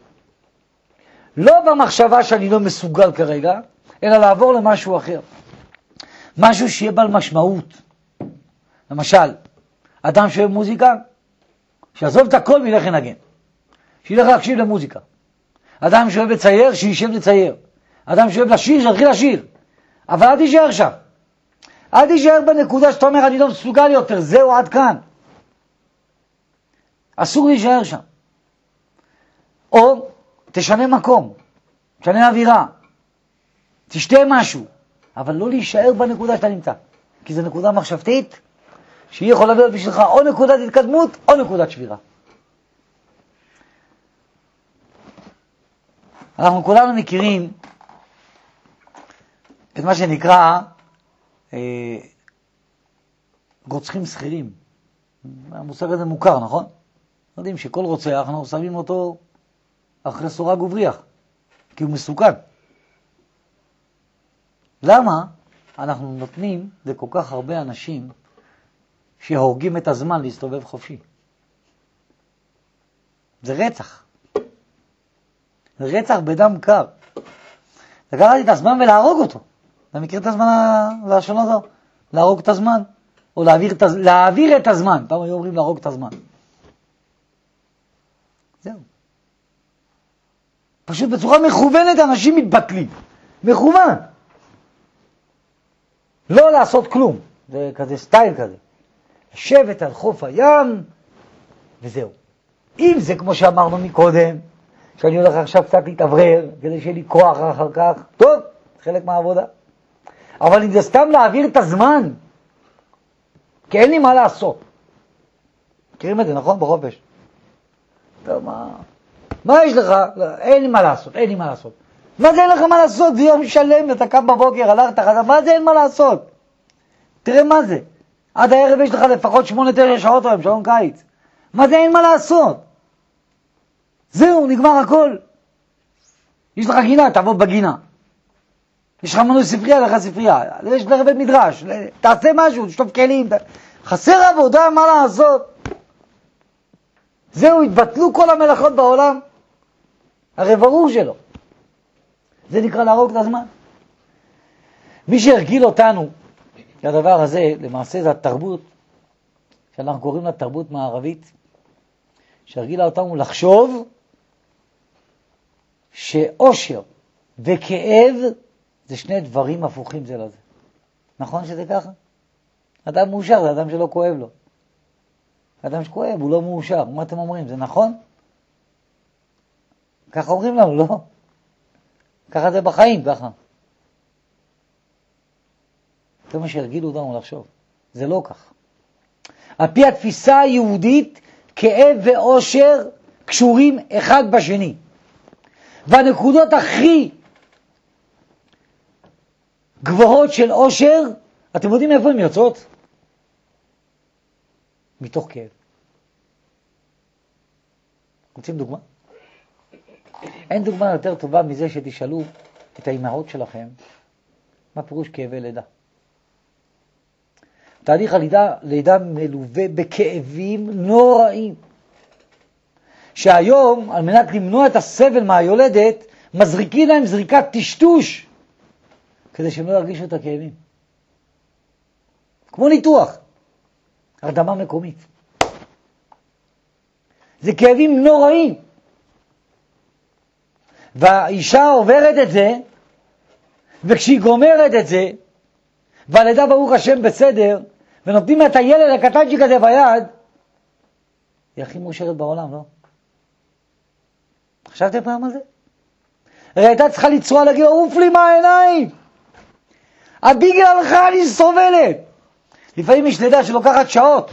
לא במחשבה שאני לא מסוגל כרגע, אלא לעבור למשהו אחר. משהו שיהיה בעל משמעות. למשל, אדם שאוהב מוזיקה, שיעזוב את הכל וילך לנגן. שילך להקשיב למוזיקה. אדם שאוהב לצייר, שישב לצייר. אדם שאוהב לשיר, שיתחיל לשיר. אבל אל תישאר שם. אל תישאר בנקודה שאתה אומר, אני לא מסוגל יותר, זהו עד כאן. אסור להישאר שם. או תשנה מקום, תשנה אווירה, תשתה משהו, אבל לא להישאר בנקודה שאתה נמצא. כי זו נקודה מחשבתית, שהיא יכולה להיות בשבילך או נקודת התקדמות או נקודת שבירה. אנחנו כולנו מכירים את מה שנקרא אה, רוצחים שכירים. המושג הזה מוכר, נכון? יודעים שכל רוצח אנחנו שמים אותו אחרי סורג ובריח, כי הוא מסוכן. למה אנחנו נותנים לכל כך הרבה אנשים שהורגים את הזמן להסתובב חופשי? זה רצח. זה רצח בדם קר. לקחת את הזמן ולהרוג אותו. אתה מכיר את הזמן לשון הזו? להרוג את הזמן? או להעביר את, להעביר את הזמן. פעם היו אומרים להרוג את הזמן. זהו. פשוט בצורה מכוונת אנשים מתבטלים. מכוון. לא לעשות כלום. זה כזה סטייל כזה. לשבת על חוף הים, וזהו. אם זה כמו שאמרנו מקודם, שאני הולך עכשיו קצת להתעברר, כדי שיהיה לי כוח אחר כך, טוב, חלק מהעבודה. אבל אם זה סתם להעביר את הזמן, כי אין לי מה לעשות. מכירים את זה, נכון? בחופש. טוב, מה... מה יש לך? לא, אין לי מה לעשות, אין לי מה לעשות. מה זה אין לך מה לעשות? זה יום שלם, אתה קם בבוקר, הלכת, מה זה אין מה לעשות? תראה מה זה. עד הערב יש לך לפחות שמונה תשע שעות היום, שעון קיץ. מה זה אין מה לעשות? זהו, נגמר הכל. יש לך גינה, תעבוד בגינה. יש לך מנוי ספרייה, לך ספרייה. יש לך בית מדרש, תעשה משהו, תשטוף כלים. ת... חסר עבודה, מה לעשות? זהו, התבטלו כל המלאכות בעולם. הרי ברור שלא. זה נקרא להרוג את הזמן. מי שהרגיל אותנו, הדבר הזה, למעשה זה התרבות, שאנחנו קוראים לה תרבות מערבית, שהרגילה אותנו לחשוב שאושר וכאב זה שני דברים הפוכים זה לזה. נכון שזה ככה? אדם מאושר זה אדם שלא כואב לו. אדם שכואב הוא לא מאושר. מה אתם אומרים? זה נכון? ככה אומרים לנו, לא? ככה זה בחיים, ככה. זה מה שהרגילו אותנו לחשוב. זה לא כך. על פי התפיסה היהודית, כאב ואושר קשורים אחד בשני. והנקודות הכי גבוהות של אושר, אתם יודעים איפה הן יוצאות? מתוך כאב. רוצים דוגמה? אין דוגמה יותר טובה מזה שתשאלו את האימהות שלכם, מה פירוש כאבי לידה? תהליך הלידה, לידה מלווה בכאבים נוראים. שהיום, על מנת למנוע את הסבל מהיולדת, מזריקים להם זריקת טשטוש, כדי שהם לא ירגישו את הכאבים. כמו ניתוח. הרדמה מקומית. זה כאבים נוראים. והאישה עוברת את זה, וכשהיא גומרת את זה, והלידה ברוך השם בסדר, ונותנים לה את הילד הקטנצ'יק הזה ביד, היא הכי מאושרת בעולם, לא? חשבתם פעם על זה? הרי הייתה צריכה לצרוע להגיד, עוף לי מהעיניים. בגללך אני סובלת. לפעמים יש לידה שלוקחת שעות.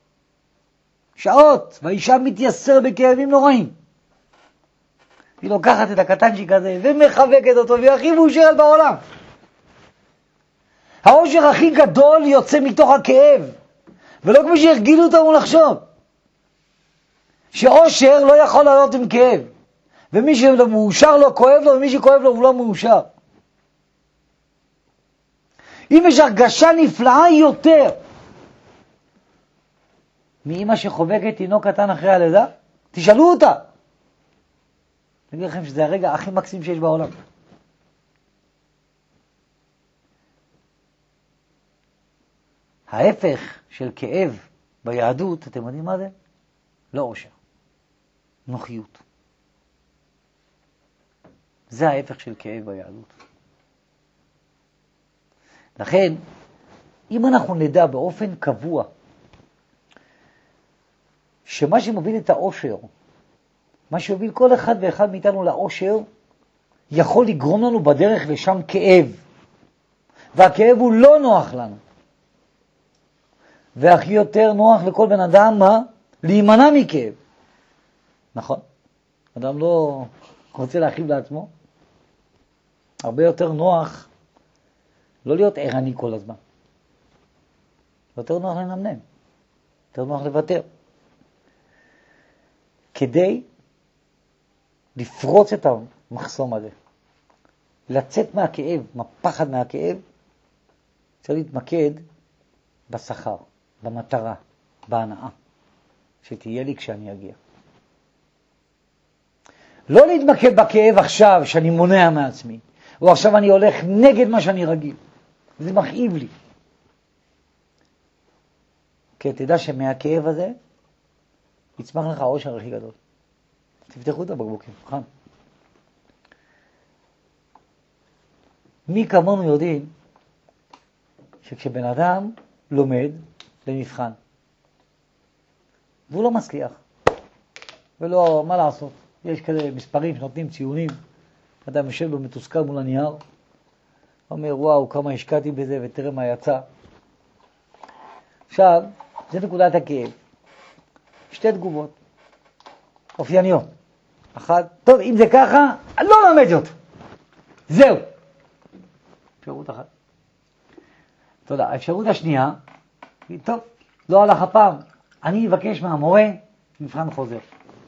שעות. והאישה מתייסר בכאבים נוראים. היא לוקחת את הקטנצ'יק הזה ומחבקת אותו, והיא הכי מאושרת בעולם. האושר הכי גדול יוצא מתוך הכאב. ולא כמו שהרגילו אותנו לחשוב. שאושר לא יכול לעלות עם כאב. ומי שמאושר לא כואב לו, ומי שכואב לו הוא לא מאושר. אם יש הרגשה נפלאה יותר מאמא שחובקת תינוק קטן אחרי הלידה, תשאלו אותה. אני אגיד לכם שזה הרגע הכי מקסים שיש בעולם. ההפך של כאב ביהדות, אתם יודעים מה זה? לא אושר, נוחיות. זה ההפך של כאב ביהדות. לכן, אם אנחנו נדע באופן קבוע שמה שמוביל את האושר, מה שהוביל כל אחד ואחד מאיתנו לאושר, יכול לגרום לנו בדרך לשם כאב. והכאב הוא לא נוח לנו. והכי יותר נוח לכל בן אדם, מה? להימנע מכאב. נכון? אדם לא רוצה להכאיב לעצמו. הרבה יותר נוח לא להיות ערני כל הזמן. יותר נוח לנמנם. יותר נוח לוותר. כדי לפרוץ את המחסום הזה. לצאת מהכאב, מהפחד מהכאב, צריך להתמקד בשכר, במטרה, בהנאה, שתהיה לי כשאני אגיע. לא להתמקד בכאב עכשיו שאני מונע מעצמי, או עכשיו אני הולך נגד מה שאני רגיל. זה מכאיב לי. כי תדע שמהכאב הזה יצמח לך האושר הכי גדול. תפתחו את הבקבוקים, חם. מי כמונו יודעים שכשבן אדם לומד למבחן, והוא לא מצליח, ולא, מה לעשות? יש כאלה מספרים שנותנים ציונים, אדם יושב לו מתוסכל מול הנייר, אומר, וואו, כמה השקעתי בזה, ותראה מה יצא. עכשיו, זה נקודת הכאב. שתי תגובות, אופייניות. אחת, טוב, אם זה ככה, אני לא למד יותר. זהו. אפשרות אחת. תודה. האפשרות השנייה, היא, טוב, לא הלך הפעם, אני אבקש מהמורה מבחן חוזר.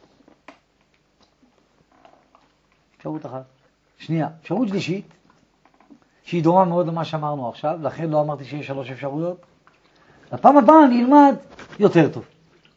אפשרות אחת. שנייה. אפשרות שלישית, שהיא דומה מאוד למה שאמרנו עכשיו, לכן לא אמרתי שיש שלוש אפשרויות. לפעם הבאה אני אלמד יותר טוב.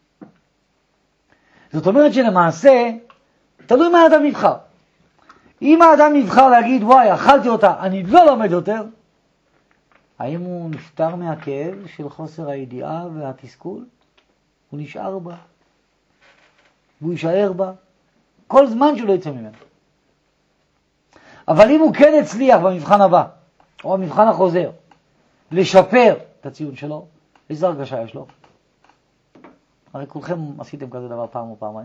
זאת אומרת שלמעשה, תלוי מה האדם יבחר. אם האדם יבחר להגיד, וואי, אכלתי אותה, אני לא לומד יותר, האם הוא נפטר מהכאב של חוסר הידיעה והתסכול? הוא נשאר בה. והוא יישאר בה כל זמן שהוא לא יצא ממנו. אבל אם הוא כן הצליח במבחן הבא, או במבחן החוזר, לשפר את הציון שלו, איזו הרגשה יש לו? הרי כולכם עשיתם כזה דבר פעם או פעמיים.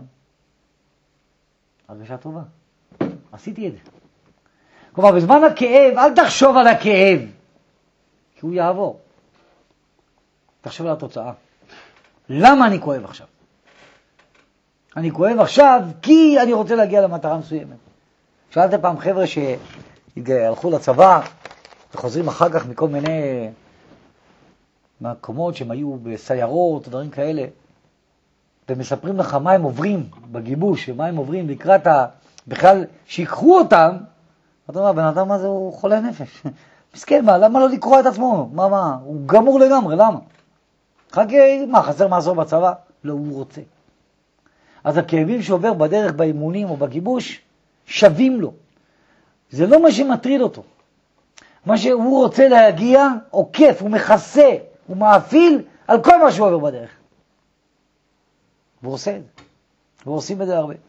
הרגשה טובה. עשיתי את זה. כלומר, בזמן הכאב, אל תחשוב על הכאב, כי הוא יעבור. תחשוב על התוצאה. למה אני כואב עכשיו? אני כואב עכשיו כי אני רוצה להגיע למטרה מסוימת. שאלתם פעם חבר'ה שהלכו לצבא וחוזרים אחר כך מכל מיני מקומות שהם היו בסיירות או דברים כאלה, ומספרים לך מה הם עוברים בגיבוש, ומה הם עוברים לקראת ה... בכלל שיקחו אותם, אתה אומר, בן אדם הזה הוא חולה נפש. מסכן, מה, למה לא לקרוא את עצמו? מה, מה, הוא גמור לגמרי, למה? חכה, מה, חסר מעשור בצבא? לא, הוא רוצה. אז הכאבים שעובר בדרך באימונים או בגיבוש, שווים לו. זה לא מה שמטריד אותו. מה שהוא רוצה להגיע, או כיף, הוא מכסה, הוא מאפיל על כל מה שהוא עובר בדרך. והוא עושה את זה. והוא עושים את זה הרבה.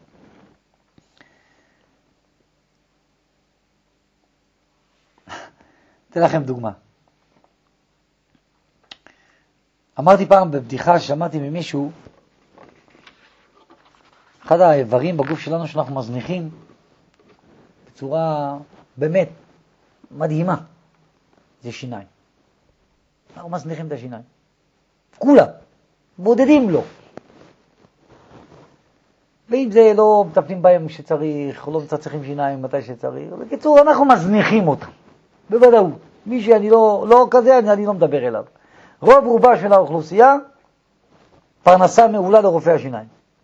אתן לכם דוגמה. אמרתי פעם בבדיחה ששמעתי ממישהו, אחד האיברים בגוף שלנו שאנחנו מזניחים בצורה באמת מדהימה, זה שיניים. אנחנו מזניחים את השיניים. כולה, מודדים לו. ואם זה לא מטפלים בהם שצריך, או לא מצחצחים שיניים מתי שצריך, בקיצור, אנחנו מזניחים אותם. בוודאות. מי שאני לא, לא כזה, אני, אני לא מדבר אליו. רוב רובה של האוכלוסייה, פרנסה מעולה לרופאי השיניים.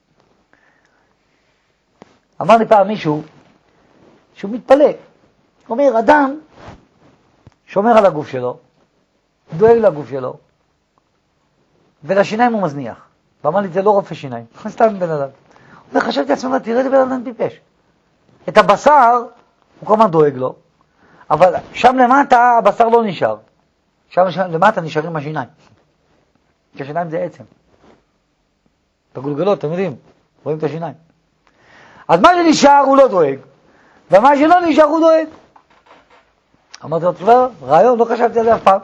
אמר לי פעם מישהו, שהוא מתפלא. הוא אומר, אדם שומר על הגוף שלו, דואג לגוף שלו, ולשיניים הוא מזניח. ואמר לי, זה לא רופא שיניים, סתם בן אדם. וחשבתי עצמם, תראה את בן אדם טיפש. את הבשר, הוא כל הזמן דואג לו, אבל שם למטה הבשר לא נשאר. שם, שם למטה נשארים השיניים. כי השיניים זה עצם. בגולגלות, אתם יודעים, רואים את השיניים. אז מה שנשאר הוא לא דואג, ומה שלא נשאר הוא דואג. אמרתי לו, תשמע, רעיון, לא חשבתי על זה אף פעם.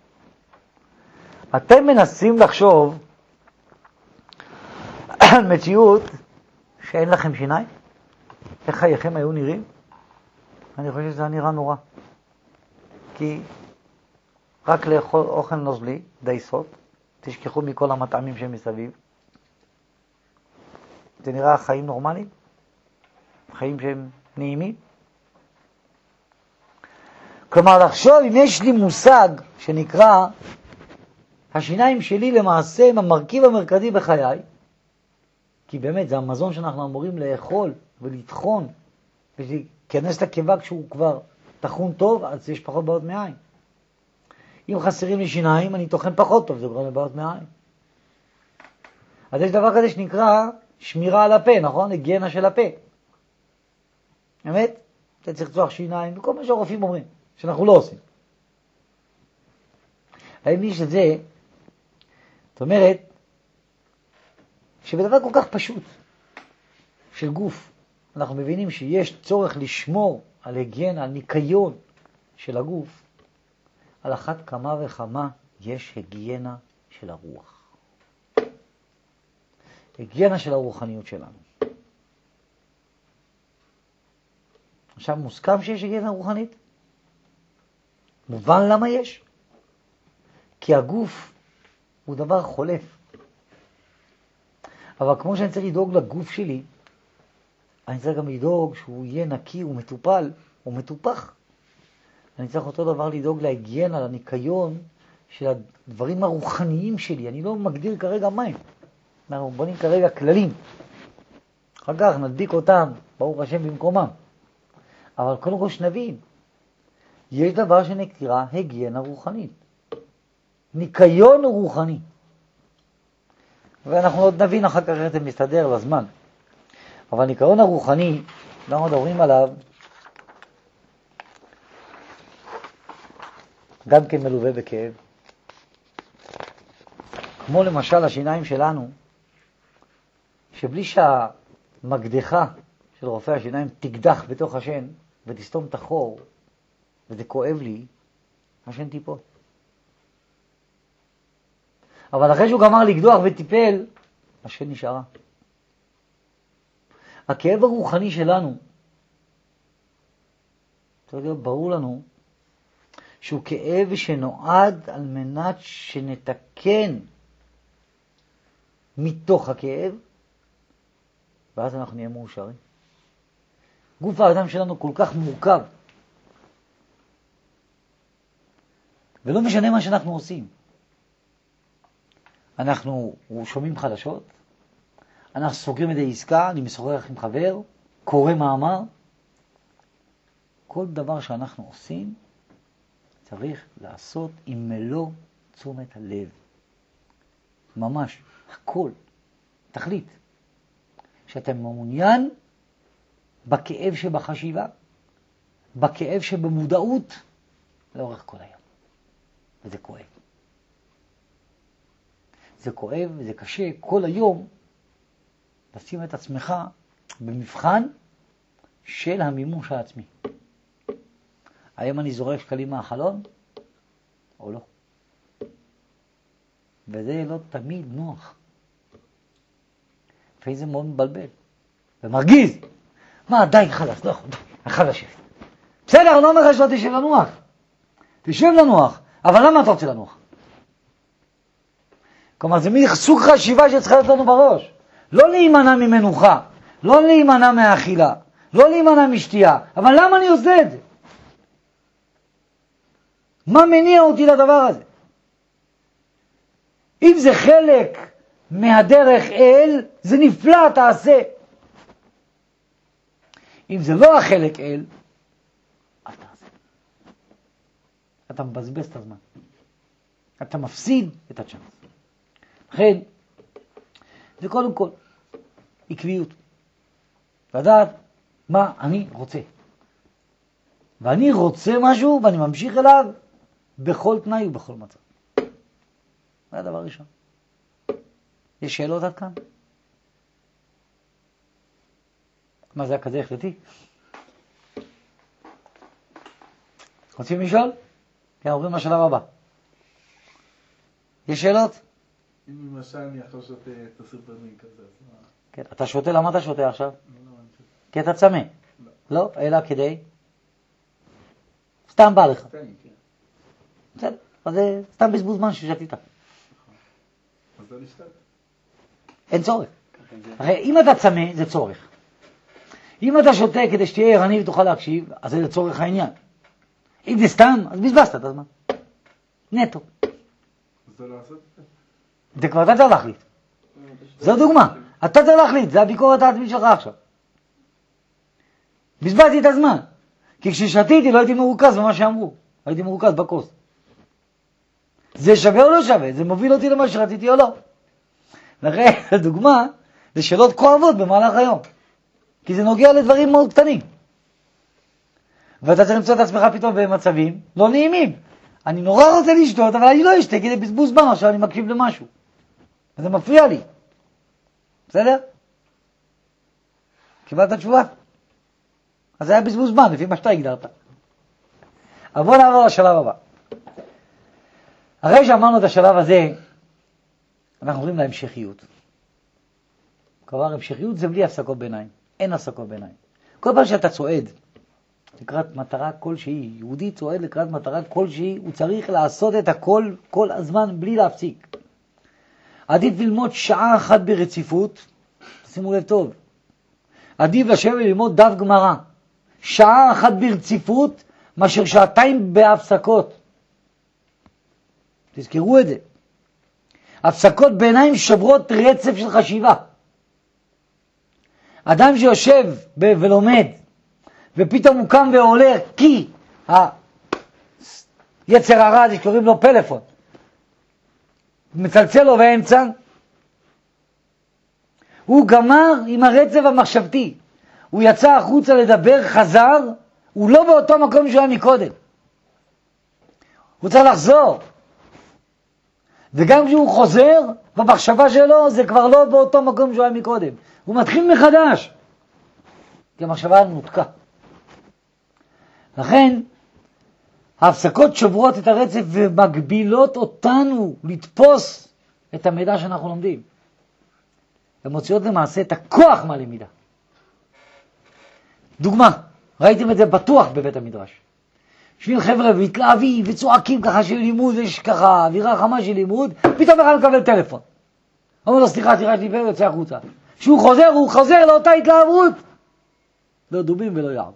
אתם מנסים לחשוב על מציאות שאין לכם שיניים? איך חייכם היו נראים? אני חושב שזה נראה נורא. כי רק לאכול אוכל נוזלי, דייסות, תשכחו מכל המטעמים שמסביב. זה נראה חיים נורמליים? חיים שהם נעימים? כלומר, לחשוב אם יש לי מושג שנקרא, השיניים שלי למעשה הם המרכיב המרכזי בחיי, כי באמת זה המזון שאנחנו אמורים לאכול ולטחון, ולהיכנס לקיבה כשהוא כבר תחון טוב, אז יש פחות בעיות מעין. אם חסרים לי שיניים, אני טוחן פחות טוב, זה גורם לבעיות מעין. אז יש דבר כזה שנקרא שמירה על הפה, נכון? היגיינה של הפה. באמת? אתה צריך לצוח שיניים, וכל מה שהרופאים אומרים, שאנחנו לא עושים. האם יש את זה, זאת אומרת, שבדבר כל כך פשוט של גוף, אנחנו מבינים שיש צורך לשמור על היגיינה, על ניקיון של הגוף, על אחת כמה וכמה יש היגיינה של הרוח. היגיינה של הרוחניות שלנו. עכשיו מוסכם שיש היגיינה רוחנית? מובן למה יש? כי הגוף הוא דבר חולף. אבל כמו שאני צריך לדאוג לגוף שלי, אני צריך גם לדאוג שהוא יהיה נקי ומטופל ומטופח. אני צריך אותו דבר לדאוג להיגיינה, לניקיון של הדברים הרוחניים שלי. אני לא מגדיר כרגע מים. אנחנו בונים כרגע כללים. אחר כך נדביק אותם, ברוך השם, במקומם. אבל קודם כל שנבין, יש דבר שנקרא היגיינה רוחנית. ניקיון רוחני. ואנחנו עוד נבין אחר כך איך זה מסתדר לזמן. אבל הניקיון הרוחני, אנחנו מדברים עליו, גם כן מלווה בכאב. כמו למשל השיניים שלנו, שבלי שהמקדחה של רופא השיניים תקדח בתוך השן ותסתום את החור, וזה כואב לי, השן טיפול. אבל אחרי שהוא גמר לקדוח וטיפל, השן נשארה. הכאב הרוחני שלנו, צריך להיות ברור לנו, שהוא כאב שנועד על מנת שנתקן מתוך הכאב, ואז אנחנו נהיה מאושרים. גוף האדם שלנו כל כך מורכב, ולא משנה מה שאנחנו עושים. אנחנו שומעים חדשות, אנחנו סוגרים את העסקה, אני משוחח עם חבר, קורא מאמר. כל דבר שאנחנו עושים, צריך לעשות עם מלוא תשומת הלב. ממש, הכל. תחליט. שאתה מעוניין בכאב שבחשיבה, בכאב שבמודעות, לאורך כל היום. וזה כואב. זה כואב וזה קשה כל היום לשים את עצמך במבחן של המימוש העצמי. האם אני זורק שקלים מהחלון או לא? וזה לא תמיד נוח. לפעמים זה מאוד מבלבל. ומרגיז. מה, די, חלאס, לא יכול, די, אחד לשבת. בסדר, אני לא אומר לך שלא תשב לנוח. תשב לנוח, אבל למה אתה רוצה לנוח? כלומר, זה מין סוג חשיבה שצריכה להיות לנו בראש. לא להימנע ממנוחה, לא להימנע מהאכילה, לא להימנע משתייה, אבל למה אני עושה את זה? מה מניע אותי לדבר הזה? אם זה חלק מהדרך אל, זה נפלא, תעשה. אם זה לא החלק אל, אל תעשה. אתה מבזבז את הזמן. אתה מפסיד את הצ'אנס. לכן, זה קודם כל עקביות. לדעת מה אני רוצה. ואני רוצה משהו ואני ממשיך אליו בכל תנאי ובכל מצב. זה הדבר הראשון. יש שאלות עד כאן? מה זה כזה החלטי? רוצים לשאול? כן, עוברים לשלב הבא. יש שאלות? אם למשל אני יכול שותה את הסופרדרינק כזה, אז מה? כן, אתה שותה, למה אתה שותה עכשיו? לא, לא, אני שותה. כי אתה צמא. לא. לא? אלא כדי? סתם בא לך. סתם, כן. בסדר, אז זה סתם בזבוז זמן ששתית. אז לא לשתות. אין צורך. הרי אם אתה צמא, זה צורך. אם אתה שותה כדי שתהיה ערני ותוכל להקשיב, אז זה לצורך העניין. אם זה סתם, אז בזבזת את הזמן. נטו. אז לא לעשות את זה? זה כבר אתה צריך להחליט. זו דוגמה. אתה צריך להחליט, זה הביקורת העצמית שלך עכשיו. בזבזתי את הזמן. כי כששתיתי לא הייתי מרוכז במה שאמרו. הייתי מרוכז בקוס. זה שווה או לא שווה? זה מוביל אותי למה שרציתי או לא? לכן, הדוגמה, זה שאלות כואבות במהלך היום. כי זה נוגע לדברים מאוד קטנים. ואתה צריך למצוא את עצמך פתאום במצבים לא נעימים. אני נורא רוצה לשתות, אבל אני לא אשתה, כי זה בזבוז זמן, עכשיו אני מקשיב למשהו. וזה מפריע לי. בסדר? קיבלת תשובה? אז זה היה בזבוז זמן, לפי מה שאתה הגדרת. אבל בוא נעבור לשלב הבא. אחרי שאמרנו את השלב הזה, אנחנו עוברים להמשכיות. כבר המשכיות זה בלי הפסקות ביניים. אין הפסקות ביניים. כל פעם שאתה צועד לקראת מטרה כלשהי, יהודי צועד לקראת מטרה כלשהי, הוא צריך לעשות את הכל כל הזמן בלי להפסיק. עדיף ללמוד שעה אחת ברציפות, שימו לב טוב. עדיף לשבת ללמוד דף גמרא, שעה אחת ברציפות, מאשר שעתיים בהפסקות. תזכרו את זה. הפסקות ביניים שברות רצף של חשיבה. אדם שיושב ב- ולומד, ופתאום הוא קם ועולה, כי היצר הרע הזה שקוראים לו פלאפון, מצלצל לו באמצע, הוא גמר עם הרצף המחשבתי. הוא יצא החוצה לדבר, חזר, הוא לא באותו מקום שהוא היה מקודם. הוא צריך לחזור. וגם כשהוא חוזר, במחשבה שלו זה כבר לא באותו מקום שהוא היה מקודם. הוא מתחיל מחדש. כי המחשבה נותקה. לכן, ההפסקות שוברות את הרצף ומגבילות אותנו לתפוס את המידע שאנחנו לומדים. הן מוציאות למעשה את הכוח מהלמידה. דוגמה, ראיתם את זה בטוח בבית המדרש. שביל חבר'ה והתלהבים וצועקים ככה של לימוד, יש ככה אווירה חמה של לימוד, פתאום אחד מקבל טלפון. אומר לו, סליחה, סליחה, שלי ויוצא החוצה. כשהוא חוזר, הוא חוזר לאותה התלהבות. לא דובים ולא יער.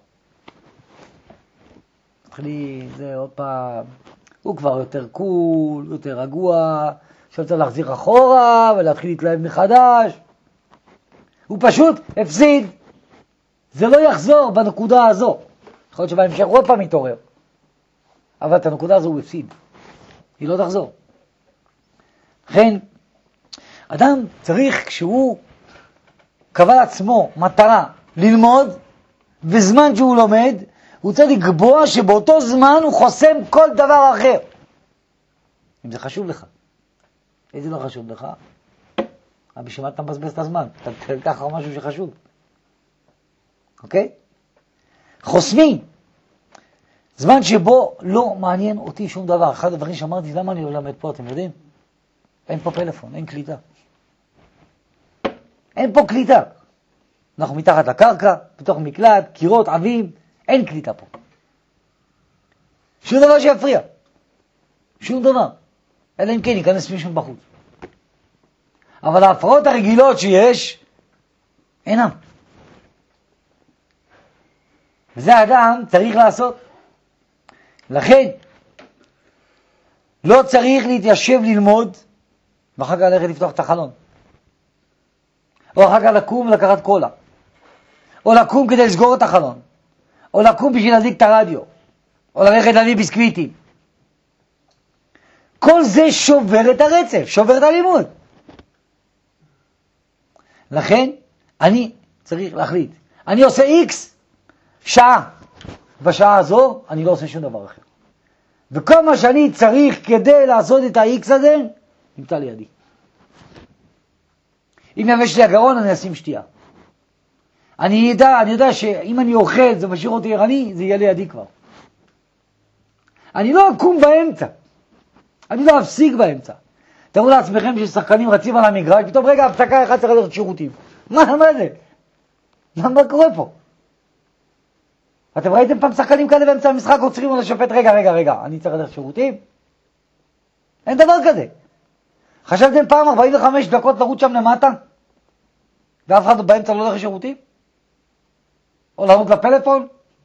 מתחילי, זה עוד פעם, הוא כבר יותר קול, יותר רגוע, עכשיו צריך להחזיר אחורה ולהתחיל להתלהב מחדש. הוא פשוט הפסיד. זה לא יחזור בנקודה הזו. יכול להיות שבהמשך עוד פעם מתעורר. אבל את הנקודה הזו הוא הפסיד. היא לא תחזור. לכן, אדם צריך, כשהוא קבע לעצמו מטרה ללמוד, בזמן שהוא לומד, הוא צריך לקבוע שבאותו זמן הוא חוסם כל דבר אחר. אם זה חשוב לך. איזה לא חשוב לך? אבל בשביל מה אתה מבזבז את הזמן? אתה תלקח משהו שחשוב. אוקיי? חוסמים. זמן שבו לא מעניין אותי שום דבר. אחד הדברים שאמרתי, למה אני לא למד פה, אתם יודעים? אין פה פלאפון, אין קליטה. אין פה קליטה. אנחנו מתחת לקרקע, בתוך מקלט, קירות, עבים, אין קליטה פה. שום דבר שיפריע. שום דבר. אלא אם כן ייכנס מישהו בחוץ. אבל ההפרעות הרגילות שיש, אינם. וזה האדם צריך לעשות. לכן, לא צריך להתיישב ללמוד, ואחר כך ללכת לפתוח את החלון. או אחר כך לקום ולקחת קולה. או לקום כדי לסגור את החלון. או לקום בשביל להדליק את הרדיו. או ללכת להביא ביסקוויטים. כל זה שובר את הרצף, שובר את הלימוד. לכן, אני צריך להחליט. אני עושה איקס שעה. בשעה הזו, אני לא עושה שום דבר אחר. וכל מה שאני צריך כדי לעשות את ה-X הזה, נמצא לידי. אם יבש לי הגרון, אני אשים שתייה. אני יודע, אני יודע שאם אני אוכל, זה משאיר אותי ערני, זה יהיה לידי כבר. אני לא אקום באמצע. אני לא אפסיק באמצע. תראו לעצמכם ששחקנים רצים על המגרש, פתאום רגע, הפסקה אחת צריך ללכת שירותים. מה, מה זה? מה קורה פה? אתם ראיתם פעם שחקנים כאלה באמצע המשחק, עוצרים על השופט, רגע, רגע, רגע, אני צריך ללכת שירותים? אין דבר כזה. חשבתם פעם ארבעים וחמש דקות לרוץ שם למטה? ואף אחד באמצע לא הולך לשירותים? או לענות לפלאפון?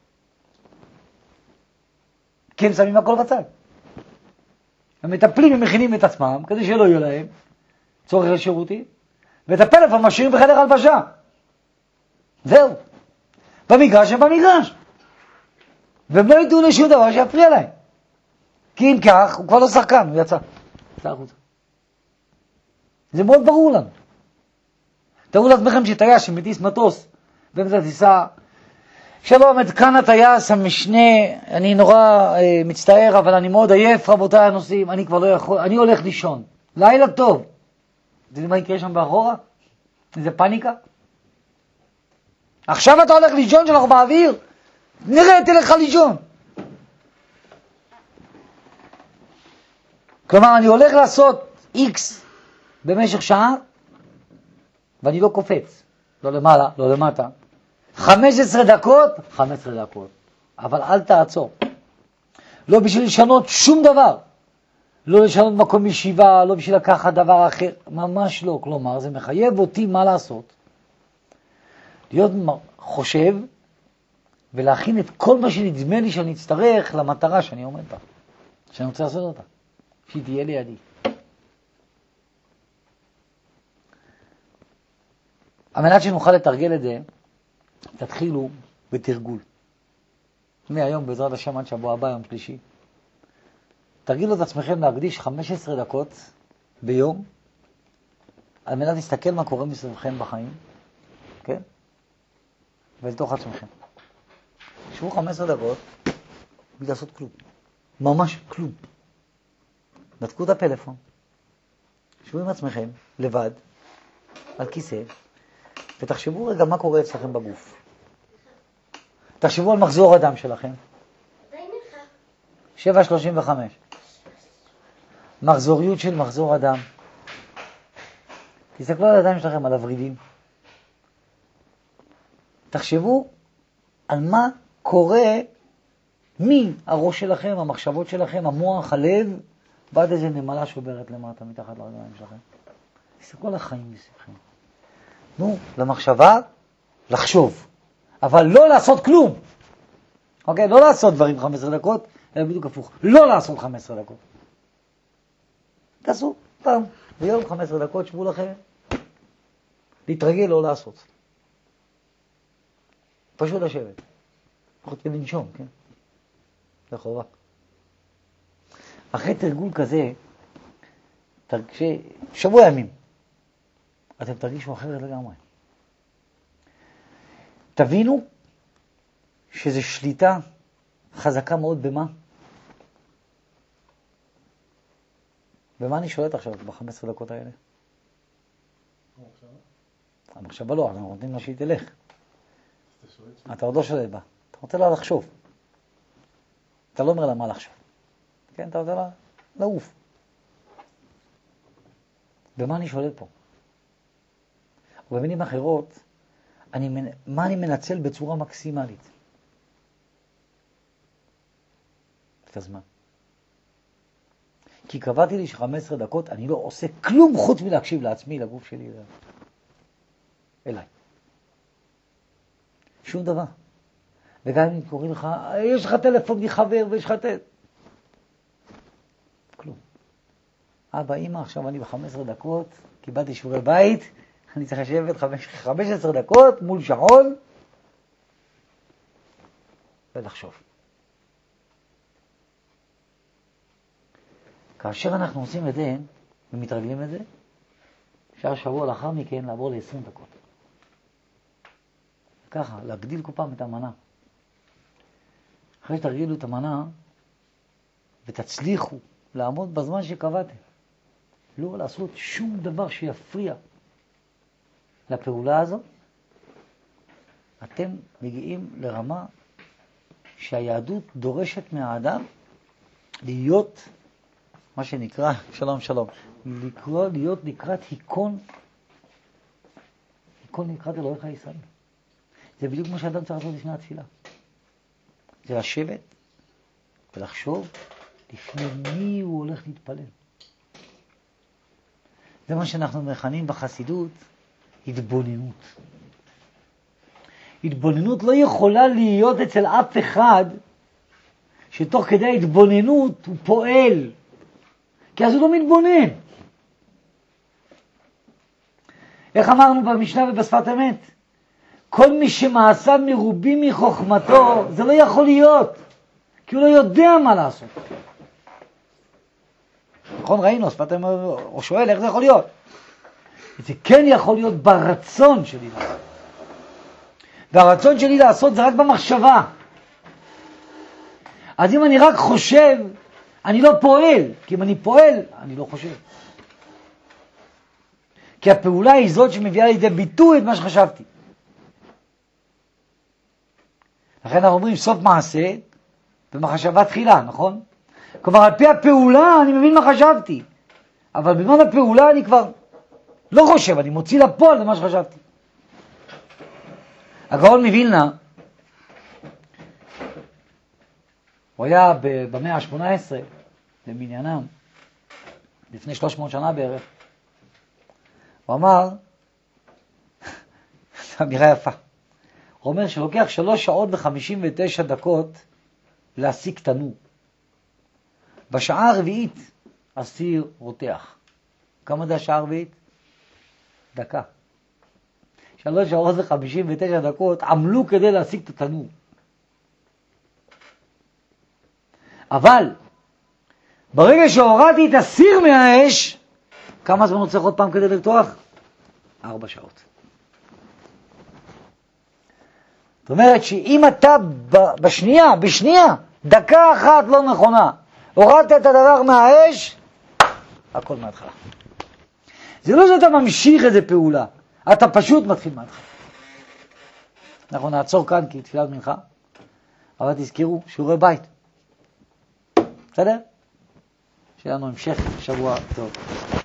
כי הם שמים הכל בצד. הם מטפלים ומכינים את עצמם, כדי שלא יהיו להם צורך לשירותים, ואת הפלאפון משאירים בחדר הלבשה. זהו. במגרש הם במגרש. והם לא ידעו לשום דבר שיפריע להם. כי אם כך, הוא כבר לא שחקן, הוא יצא. יצא החוצה. זה מאוד ברור לנו. תראו לעצמכם שטייס שמטיס מטוס, באמצע טיסה, שלום, את כאן הטייס המשנה, אני נורא אה, מצטער, אבל אני מאוד עייף, רבותיי הנוסעים, אני כבר לא יכול, אני הולך לישון. לילה טוב. אתם יודעים מה יקרה שם באחורה? איזה פניקה? עכשיו אתה הולך לישון שאנחנו באוויר? נראה, תלך לישון. כלומר, אני הולך לעשות X במשך שעה, ואני לא קופץ. לא למעלה, לא למטה. חמש עשרה דקות, חמש עשרה דקות. אבל אל תעצור. לא בשביל לשנות שום דבר. לא לשנות מקום ישיבה, לא בשביל לקחת דבר אחר. ממש לא. כלומר, זה מחייב אותי מה לעשות. להיות חושב, ולהכין את כל מה שנדמה לי שאני אצטרך למטרה שאני עומד בה. שאני רוצה לעשות אותה. שהיא תהיה לידי. על מנת שנוכל לתרגל את זה, תתחילו בתרגול. מהיום בעזרת השם עד שבוע הבא, יום שלישי. תרגילו את עצמכם להקדיש חמש עשרה דקות ביום, על מנת להסתכל מה קורה מסביבכם בחיים, כן? ולתוך עצמכם. שבו חמש עשרה דקות, בלי לעשות כלום. ממש כלום. נתקו את הפלאפון, שבו עם עצמכם, לבד, על כיסא, ותחשבו רגע מה קורה אצלכם בגוף. תחשבו על מחזור הדם שלכם. שבע שלושים וחמש. מחזוריות של מחזור הדם. תסתכלו על הידיים שלכם, על הוורידים. תחשבו על מה קורה מהראש שלכם, המחשבות שלכם, המוח, הלב, ועד איזה נמלה שוברת למטה מתחת לרגליים שלכם. תסתכלו על החיים מסביבכם. נו, למחשבה, לחשוב. אבל לא לעשות כלום. אוקיי? לא לעשות דברים חמש עשרה דקות, אלא בדיוק הפוך. לא לעשות חמש עשרה דקות. תעשו פעם, ביום חמש עשרה דקות, שבו לכם. להתרגל לא לעשות. פשוט לשבת. פחות כדי לנשום, כן? זה חובה. אחרי תרגול כזה, תרגש... שבוע ימים, אתם תרגישו אחרת לגמרי. תבינו שזו שליטה חזקה מאוד במה? במה אני שולט עכשיו ב-חמש עשרה דקות האלה? המחשבה? המחשבה לא, אנחנו נותנים לה שהיא תלך. אתה עוד לא שולט בה. אתה רוצה לה לחשוב. אתה לא אומר לה מה לחשוב. כן, אתה רוצה לה לעוף. במה אני שולט פה? ובמילים אחרות, אני, מה אני מנצל בצורה מקסימלית? את הזמן. כי קבעתי לי ש-חמש עשרה דקות אני לא עושה כלום חוץ מלהקשיב לעצמי, לגוף שלי, אליי. שום דבר. וגם אם קוראים לך, יש לך טלפון מחבר ויש לך טלפון. כלום. אבא, אמא, עכשיו אני ב-חמש עשרה דקות, קיבלתי שיעורי בית, אני צריך לשבת חמש עשרה דקות מול שעון, ולחשוב. כאשר אנחנו עושים את זה, ומתרגלים את זה, אפשר שבוע לאחר מכן לעבור ל-עשרים דקות. ככה, להגדיל כל פעם את המנה. אחרי שתרגילו את המנה, ותצליחו לעמוד בזמן שקבעתם. לא לעשות שום דבר שיפריע לפעולה הזו, אתם מגיעים לרמה שהיהדות דורשת מהאדם להיות, מה שנקרא, שלום שלום, לקרוא, להיות לקראת היכון, היכון לקראת אלוהיך ישראל. זה בדיוק מה שאדם צריך לעשות לפני התפילה. זה לשבת ולחשוב לפני מי הוא הולך להתפלל. זה מה שאנחנו מכנים בחסידות התבוננות. התבוננות לא יכולה להיות אצל אף אחד שתוך כדי ההתבוננות הוא פועל, כי אז הוא לא מתבונן. איך אמרנו במשנה ובשפת אמת? כל מי שמעשה מרובים מחוכמתו, זה לא יכול להיות, כי הוא לא יודע מה לעשות. נכון, ראינו, שפת אמת, או שואל, איך זה יכול להיות? זה כן יכול להיות ברצון שלי לעשות. והרצון שלי לעשות זה רק במחשבה. אז אם אני רק חושב, אני לא פועל, כי אם אני פועל, אני לא חושב. כי הפעולה היא זאת שמביאה לידי ביטוי את מה שחשבתי. לכן אנחנו אומרים סוף מעשה במחשבה תחילה, נכון? כלומר, על פי הפעולה אני מבין מה חשבתי. אבל בזמן הפעולה אני כבר לא חושב, אני מוציא לפועל למה שחשבתי. הגאון מווילנה, הוא היה במאה ה-שמונה עשרה, למניינם, לפני שלוש מאות שנה בערך, הוא אמר, זו אמירה יפה, הוא אומר שלוקח שלוש שעות וחמישים ותשע דקות להשיג תנור. בשעה הרביעית הסיר רותח. כמה זה השעה הרביעית? דקה. שלוש שעות וחמישים ותשע דקות עמלו כדי להשיג את התנור. אבל ברגע שהורדתי את הסיר מהאש, כמה זמן צריך עוד פעם כדי לפתוח? ארבע שעות. זאת אומרת שאם אתה בשנייה, בשנייה, דקה אחת לא נכונה, הורדת את הדבר מהאש, הכל מההתחלה. זה לא שאתה ממשיך איזה פעולה, אתה פשוט מתחיל מההתחלה. אנחנו נעצור כאן כי תפילת מנחה, אבל תזכרו, שיעורי בית. בסדר? שיהיה לנו המשך שבוע טוב.